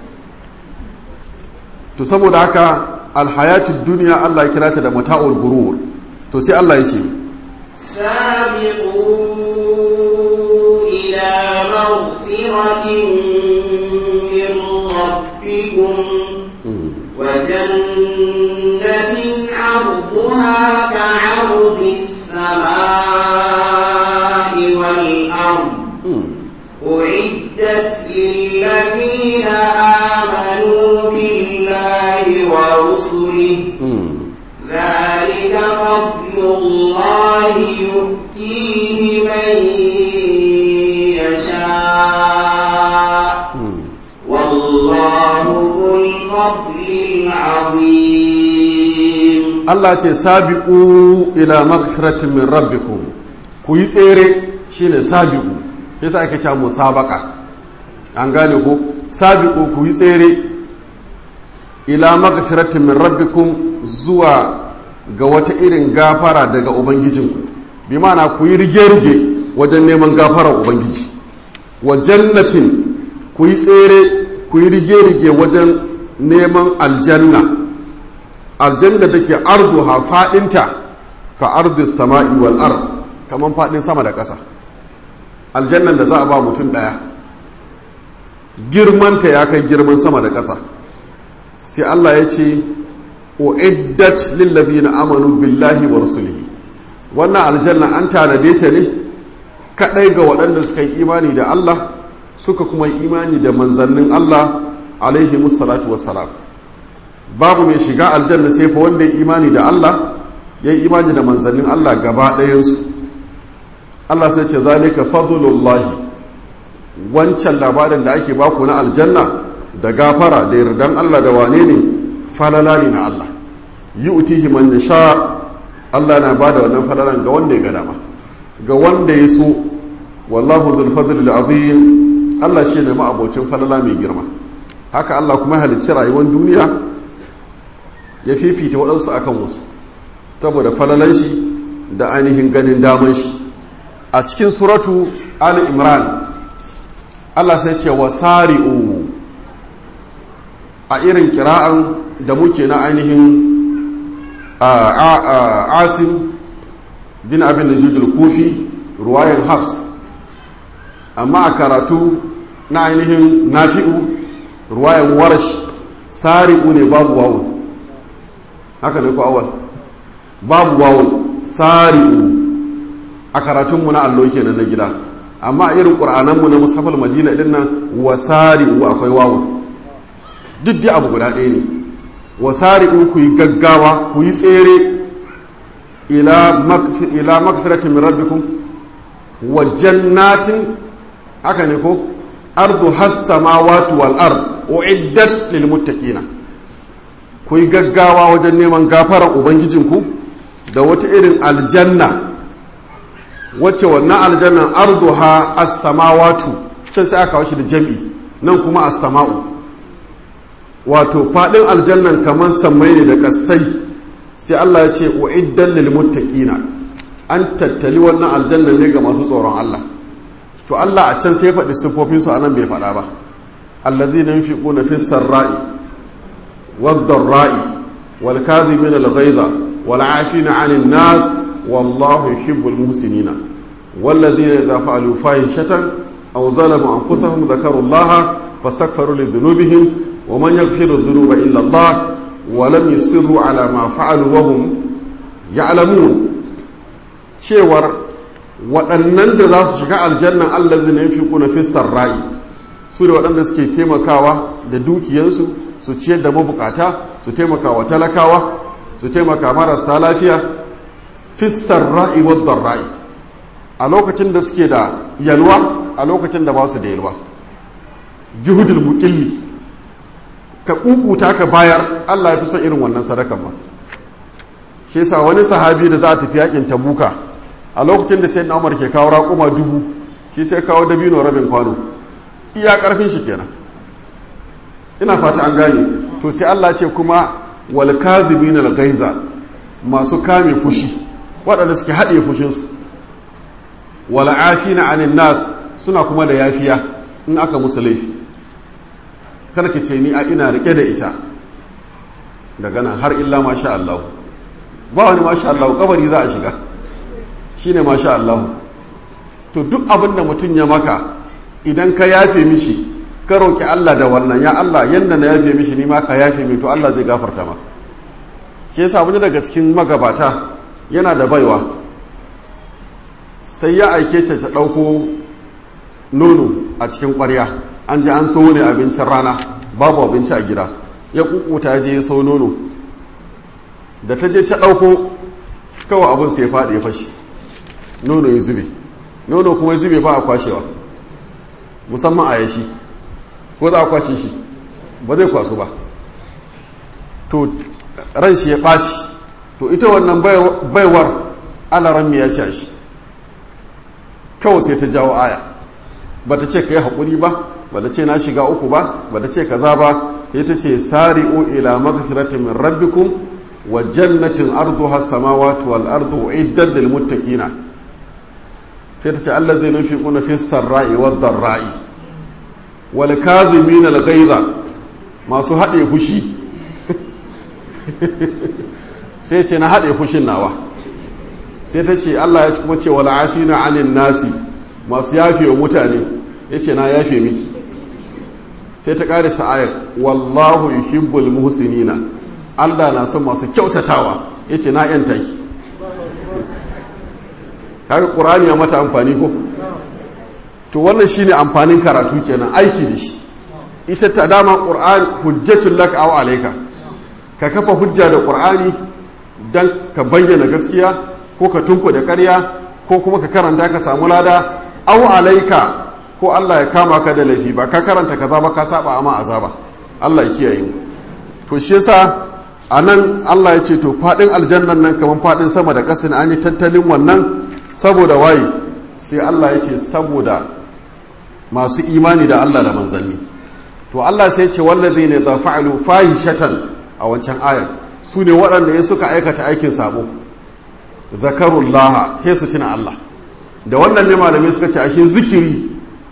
To saboda haka alhayatun duniya Allah ya kira ta da mata'ul gurur. To sai Allah ya ce sabiqu ila maghfiratin min rabbikum wa jannatin 'arduha ka'ardis samai wal ard أعدت للذين آمنوا بالله ورسله ذلك فضل الله يؤتيه من يشاء والله ذو الفضل العظيم. الله تسابقوا إلى مغفرة من ربكم كوي سيري شين سابقوا yasa ake cewa musabaka an gane ko sabiqu ku yi tsere ila maghfiratin min rabbikum zuwa ga wata irin gafara daga ubangijinku bi ma'ana ku yi rige-rige wajen neman gafarar ubangiji wa jannatin ku yi tsere ku yi rige-rige wajen neman aljanna aljanna da ke arduha fadinta ka ardus sama'i wal ard kaman fadin sama da ƙasa. Aljannan da za a ba mutum ɗaya girmanta ya kai girman sama da ƙasa. Sai Allah ya ce uiddat lillazina amanu billahi wa rasulihi, wannan aljanna an tanade ta ne kadai ga waɗanda suka yi imani da Allah suka kuma yi imani da manzannin Allah alaihi musallatu wassalam. Babu mai shiga aljanna sai fa wanda ya imani da Allah ya yi imani da manzannin Allah gaba ɗayansu. Allah sai ce zalika fadlullahi, wancan labarin da ake baku na aljanna da gafara da yardan Allah da wane ne falala ne na Allah yu'tihi man yasha. Allah na bada wannan falalan ga wanda ya ga dama ga wanda ya so. Wallahu dhul fadlil azim, Allah shi ne ma'abocin falala mai girma. Haka Allah kuma halicci rayuwar duniya ya fifita waɗansu akan wasu saboda falalan shi da ainihin ganin daman shi. A cikin suratu Ali Imran Allah sai ce wasari'u, a irin kira'an da muke na ainihin Asim bin abin da jujul kufi ruwayan Hafs, amma a karatu na ainihin Nafi'u ruwayan Warash sari'u ne babu wawun. Haka ne ko awal babu wawun sari'u a karatunmu na allo kenan na gida, amma irin ƙur'ananmu na musafal madina din nan wasari'u akwai wawu. Duk dai abu guda ɗaya ne. wasari'u ku yi gaggawa ku yi tsere ila magfiratin min rabbikum wa jannatin, haka ne ko ardu has samawati wal ard uiddat lil muttaqina. Ku yi gaggawa wajen neman gafarar ubangijinku da wata irin aljanna wacce wannan aljannan arduha as-samawatu, can sai aka kawo shi da jam'i, nan kuma as-sama'u, wato fadin aljannan kaman sammai ne da kasai. Sai Allah ya ce uiddan lil muttaqina, an tattali wannan aljannan ne ga masu tsoron Allah. To Allah a can sai ya faɗi sifofin su, anan bai faɗa ba. Allazina yunfiquna fis sarra'i wad dharra'i wal kadhimina al ghayza wal 'afina 'anil nas والله يحب المحسنين والذين إذا فعلوا فاحشة أو ظلموا أنفسهم ذكروا الله فاستغفروا لذنوبهم ومن يغفر الذنوب إلا الله ولم يصروا على ما فعلوا وهم يعلمون. cewar waɗannan da za su shiga aljannan allazina yunfiquna fi sarra'i, su da waɗanda suke taimakawa da dukiyansu su ciyar da mabukata, su taimakawa talakawa, su taimaka marasa lafiya fissar ra'i wadda ra'i, a lokacin da suke da yalwa, a lokacin da ba su da yalwa. Juhudul muqilli, ka kukuta ka bayar, Allah ya fi son irin wannan sadakan ma. Shi yasa wani sahabi da za a tafi yakin Tabuka a lokacin da sai na umar ke kawo raƙuma dubu shi sai kawo dabino rabin kwano iya ƙarfin shi kenan ina fata an gane to sai Allah ce kuma wal kadhibina al ghaiza masu kame fushi waɗanda suke haɗe fushinsu wal afina anin nas suna kuma da yafiya in aka musu laifi kada ki ce ni a ina rike da ita daga nan har illa masha Allah ba wani masha Allah kabari za a shiga shine masha Allah to duk abin da mutum ya maka idan ka yafe mishi ka roki Allah da wannan ya Allah yanda na yafe mishi ni ma ka yafe min to Allah zai gafarta maka shi yasa wani daga cikin magabata yana da baiwa sai ya aike ta ta dauko nono a cikin ƙwarya an ji an so ne abincin rana babu abinci a gida ya kukuta je ya so nono da ta je ta ɗauko kawai abin sai ya faɗi ya fashi nono ya zube nono kuma ya zube ba a kwashewa musamman a yashi ko za a kwashe shi ba zai kwaso ba to ran shi ya ɓaci to ita wannan baiwar alaran ya ce shi kawai sai ta jawo aya ba ta ce ka yi haƙuri ba ba ta ce na shiga uku ba ba ta ce kaza ba ita ce sari'u ila maghfiratin min rabbikum wa jannatin arduha samawati wal ardu uiddat lil muttaqina sai ta ce allazina yunfiquna fis sarra'i wad dharra'i wal kadhimina al ghayza masu haɗe fushi sai ce na haɗe fushin nawa sai ta ce Allah ya kuma ce wal afina anin nasi masu yafe wa mutane ya ce na yafe miki sai ta ƙari sa'ayar wallahu yuhibbul muhsinina Allah na son masu kyautatawa ya ce na yanta ki haka ƙur'ani ya mata amfani ko to wannan shine amfanin karatu kenan aiki da shi ita ta dama ƙur'ani hujjatul lak aw alayka ka kafa hujja da ƙur'ani dan ka bayyana gaskiya ko ka tunku da ƙarya ko kuma ka karanta ka samu lada aw alayka ko Allah ya kama ka da laifi ba ka karanta kaza ba ka saba amma azaba Allah ya kiyaye mu to shi yasa anan Allah ya ce to fadin aljannan nan kaman fadin sama da ƙasa ne an yi tattalin wannan saboda waye sai Allah ya ce saboda masu imani da Allah da manzanni to Allah sai ya ce wallazina idza fa'alu fahishatan a wancan ayar su ne waɗanda ya suka aikata aikin sabo zakarullaha sai su tuna Allah da wannan ne malamai suka ce ashe zikiri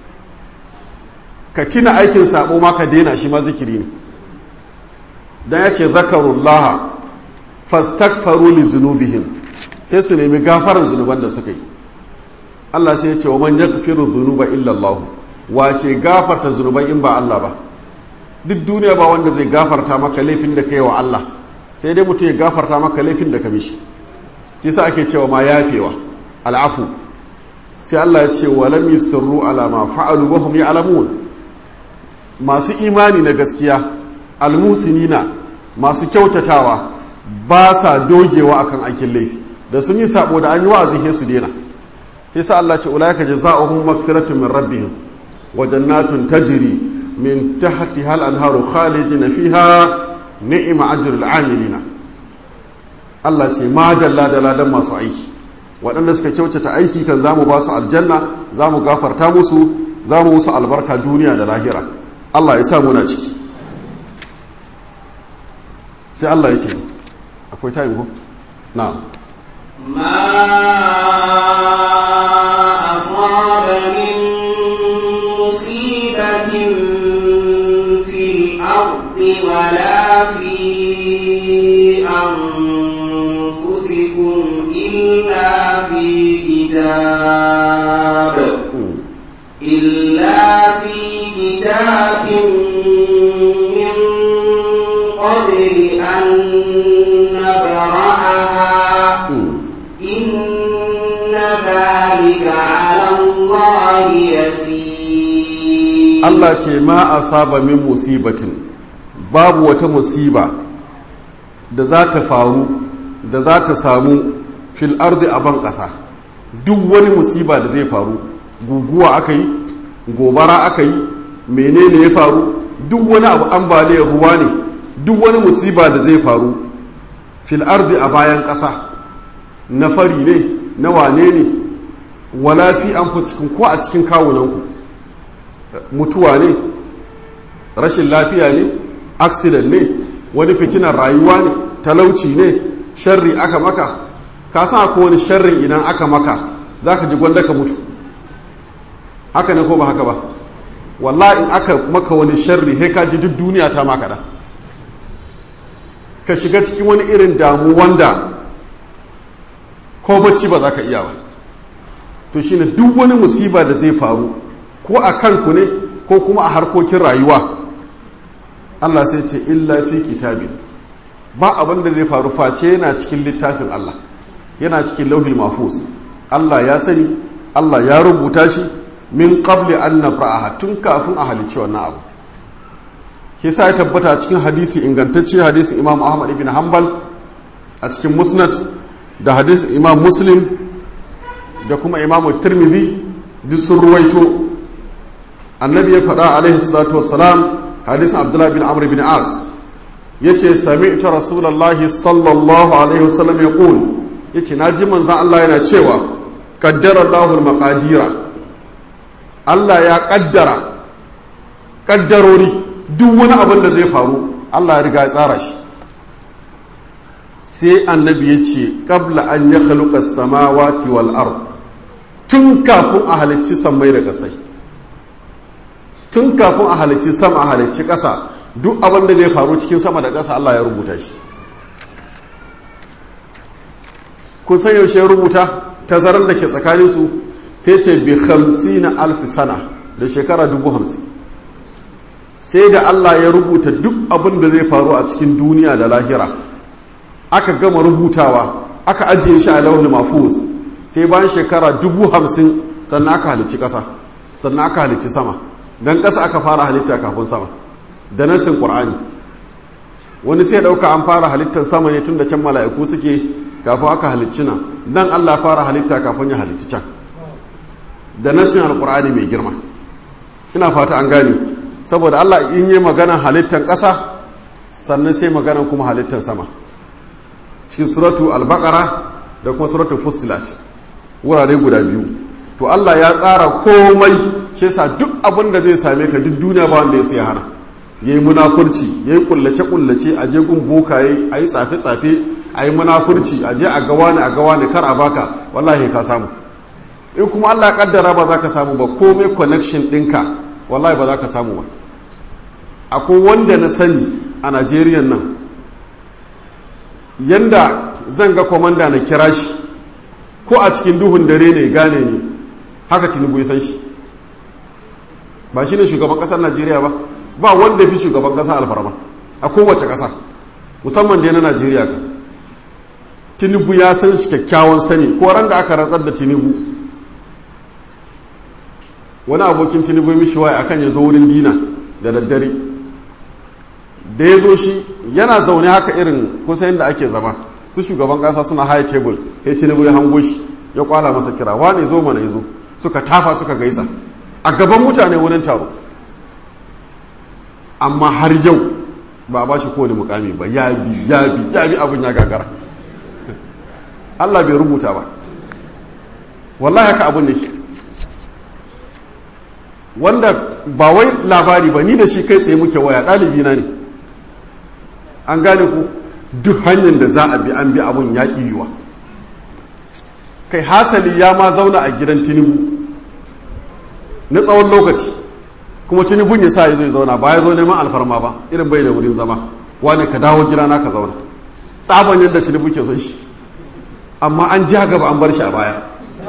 ka tina aikin sabo ma ka daina shi ma zikiri ne dan yace zakarullah fastakfaru li zunubihim sai su nemi gafaran zunuban da suka yi Allah sai ya ce wa man yaghfiru dhunuba illa Allah wa ke gafarta zunubai in ba Allah ba duk duniya ba wanda zai gafarta maka laifin da kai wa Allah sai dai mutum ya gafarta maka laifin da ka mishi shi sa ake cewa ma yafewa al'afu sai Allah ya ce wa lam yusirru ala ma fa'alu wa hum ya'lamun masu imani na gaskiya almusinina masu kyautatawa ba sa dogewa akan aikin laifi da sun yi sabo da an yi wa'azi sai su dena sai sa Allah ce ulaika jazaohum maghfiratun min rabbihim wa jannatun tajri min tahtiha al-anharu khalidina fiha ni'ma ajrul amilina Allah ce ma dalla da ladan masu aiki waɗanda suka kyautata aiki kan zamu ba su aljanna zamu gafarta musu zamu musu albarka duniya da lahira Allah ya sa muna ciki sai Allah ya ce akwai tayin ko na'am ma asaba min musibatin fil ardi wala fi anfusikum illa fi kitab illa fi kitabin min qabli an nabra'aha inna dhalika 'ala Allahi yasir. Allah ce ma asaba min musibatin babu wata musiba da za ta faru da za ta samu fil ardi a ban ƙasa duk wani musiba da zai faru guguwa aka yi gobara aka yi menene ya faru duk wani abu ambaliyar ruwa ne duk wani musiba da zai faru fil ardi a bayan ƙasa na fari ne na wane ne wala fi anfusikum ko a cikin kawunanku mutuwa ne rashin lafiya ne accident ne wani fitinar rayuwa ne talauci ne sharri aka maka ka san akwai wani sharrin idan aka maka za ka ji gwanda ka mutu haka ne ko ba haka ba wallahi in aka maka wani sharri sai ka ji duk duniya ta maka da ka shiga cikin wani irin damu wanda ko bacci ba za ka iya ba to shine duk wani musiba da zai faru ko a kanku ne ko kuma a harkokin rayuwa Allah sai ce illa fi kitabin ba abin da zai faru face yana cikin littafin Allah yana cikin lauhil mahfuz Allah ya sani Allah ya rubuta shi min qabli an nabra'aha tun kafin a halicci wannan abu ke sa ya tabbata cikin hadisi ingantacce hadisin Imam Ahmad ibn Hanbal a cikin Musnad da hadisin Imam Muslim da kuma Imam Tirmidhi duk sun ruwaito annabi ya faɗa alaihi salatu wassalam hadisin Abdullah bin Amr bin As yace sami'tu rasulullahi sallallahu alaihi wasallam yaqul yace naji manzon Allah yana cewa qaddara Allahu al-maqadira Allah ya kaddara kaddarori duk wani abin da zai faru Allah ya riga ya tsara shi sai annabi ya ce qabla an yakhluqa as-samawati wal ard tun kafin a halicci sammai da ƙasai tun kafin a halicci sama a halicci ƙasa duk abin da zai faru cikin sama da ƙasa Allah ya rubuta shi kun san yaushe ya rubuta tazaran da ke tsakaninsu sai ce bi hamsina alfi sana da shekara dubu hamsin sai da Allah ya rubuta duk abin da zai faru a cikin duniya da lahira aka gama rubutawa aka ajiye shi a lauhul mahfuz sai bayan shekara dubu hamsin sannan aka halicci ƙasa sannan aka halicci sama don ƙasa aka fara halitta kafin sama da nassin ƙur'ani wani sai ɗauka an fara halittar sama ne tun da can mala'iku suke kafin aka halicci nan dan Allah fara halitta kafin ya halicci can da nassin alƙur'ani mai girma ina fata an gane saboda Allah in yi magana halittar ƙasa sannan sai magana kuma halittar sama cikin suratu al-baqara da kuma suratu fussilat wurare guda biyu to Allah ya tsara komai shi yasa duk abin da zai same ka duk duniya ba wanda ya sai hana yayi munafurci yayi kullace kullace a je gun bokaye ayi tsafe tsafe ayi munafurci a je a ga wani a ga wani kar a baka wallahi ka samu in kuma Allah ya kaddara ba za ka samu ba komai connection ɗinka wallahi ba za ka samu ba akwai wanda na sani a Najeriya nan yanda zan ga komanda na kira shi ko a cikin duhun dare ne gane ni haka Tinubu ya san shi ba shi ne shugaban ƙasar Najeriya ba ba wanda fi shugaban ƙasa alfarma a kowace ƙasa musamman dai na Najeriya ka Tinubu ya san shi kyakkyawan sani ko ran da aka rantsar da Tinubu wani abokin Tinubu mishi waya akan ya zo wurin dina da daddare da ya zo shi yana zaune haka irin kusa yadda ake zama su shugaban kasa suna high table ya Tinubu ya hango shi ya kwala masa kira wane zo mana ya zo suka tafa suka gaisa a gaban mutane wurin taro amma har yau ba a ba shi kowane mukami ba ya bi ya bi ya bi abin ya gagara Allah bai rubuta ba wallahi haka abin yake wanda ba wai labari ba ni da shi kai tsaye muke waya ɗalibi na ne an gane ku duk hanyar da za a bi an bi abun ya yiwa kai hasali ya ma zauna a gidan Tinubu na tsawon lokaci kuma Tinubun ya sa ya zo ya zauna ba ya zo neman alfarma ba irin bai da wurin zama wani ka dawo gidana ka zauna tsaban yadda Tinubu ke son shi amma an ji gaba an bar shi a baya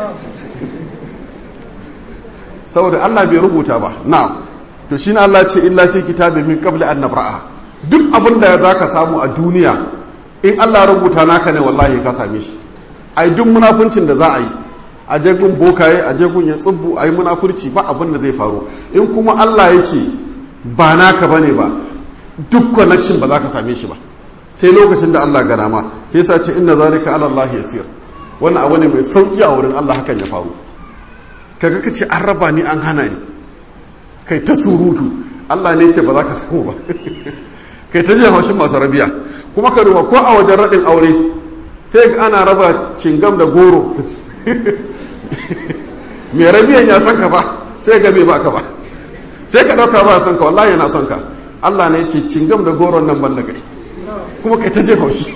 saboda Allah bai rubuta ba na'am to shine Allah ce illa fi kitabin min qabli an nabra'a duk abin da za ka samu a duniya in Allah rubuta naka ne wallahi ka same shi ai duk munafuncin da za a yi a jagun bokaye a jagun ya tsubbu a yi munafurci ba abin da zai faru in kuma Allah ya ce ba naka bane ba duk connection ba za ka same shi ba sai lokacin da Allah ga dama ke yasa ce inna zalika ala Allah yasir wannan abu ne mai sauki a wurin Allah hakan ya faru kaga kace an raba ni an hana ni kai ta surutu Allah ne ce ba za ka samu ba kai ta je haushin masu rabiya kuma ka duba ko a wajen raɗin aure sai ana raba cingam da goro mai rabiyan ya san ka ba sai ga bai baka ba sai ka dauka ba san ka wallahi yana son ka Allah ne ya ce cingam da goron nan ban da kai kuma kai ta je haushi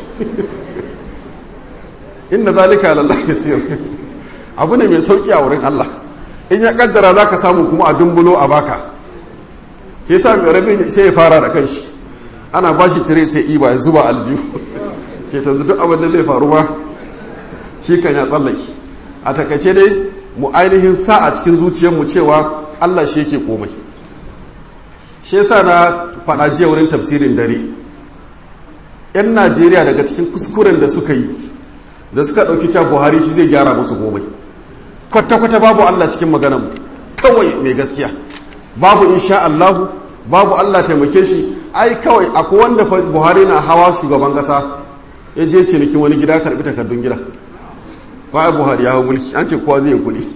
inna zalika lillahi yasir abu ne mai sauki a wurin Allah in ya kaddara zaka samu kuma a dumbulo a baka ke sa mai rabi sai ya fara da kanshi ana bashi tire sai iba ya zuba aljihu ke tanzu duk abin da zai faru ba shi kan ya tsallake a takaice dai mu ainihin sa a cikin zuciyarmu cewa Allah shi yake komai shi yasa na faɗa jiya wurin tafsirin dare yan Najeriya daga cikin kuskuren da suka yi da suka ɗauki cewa Buhari shi zai gyara musu komai kwata-kwata babu Allah cikin maganar mu kawai mai gaskiya babu insha Allahu babu Allah taimake shi ai kawai akwai wanda Buhari na hawa shugaban kasa ya je cinikin wani gida karbi takardun gida ba Buhari ya hau mulki an ce kowa zai yi kuɗi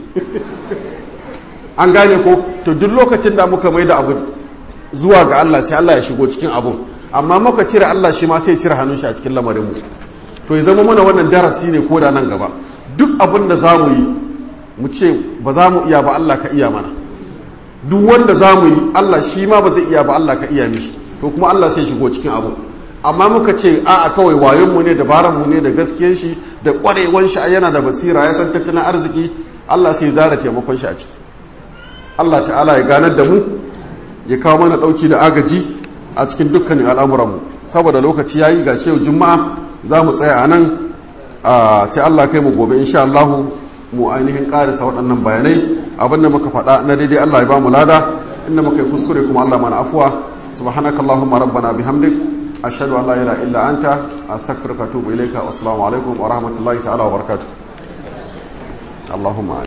an gane ko to duk lokacin da muka mai da abu zuwa ga Allah sai Allah ya shigo cikin abun amma muka cire Allah shi ma sai cire hannun shi a cikin lamarin mu to ya zama mana wannan darasi ne ko da nan gaba duk abin da za mu yi mu ce ba za mu iya ba Allah ka iya mana duk wanda za mu yi Allah shi ma ba zai iya ba Allah ka iya mishi to kuma Allah sai shigo cikin abu amma muka ce a'a kawai wayonmu ne dabaranmu ne da gaskiyar shi da kwarewan shi yana da basira ya san tattalin arziki Allah sai zara taimakon shi a ciki Allah ta'ala ya ganar da mu ya kawo mana dauki da agaji a cikin dukkanin al'amuranmu saboda lokaci yayi ga shehu juma'a za mu tsaya a nan sai Allah kai mu gobe insha Allah mu ainihin karisa waɗannan bayanai abinda muka faɗa na daidai Allah ya ba mu lada inda muka yi kuskure kuma Allah mana afuwa subhanakallahumma rabbana bihamdik ashhadu an la ilaha illa anta astaghfiruka wa atubu ilayka wassalamu alaikum wa rahmatullahi ta'ala wa barakatuh Allahumma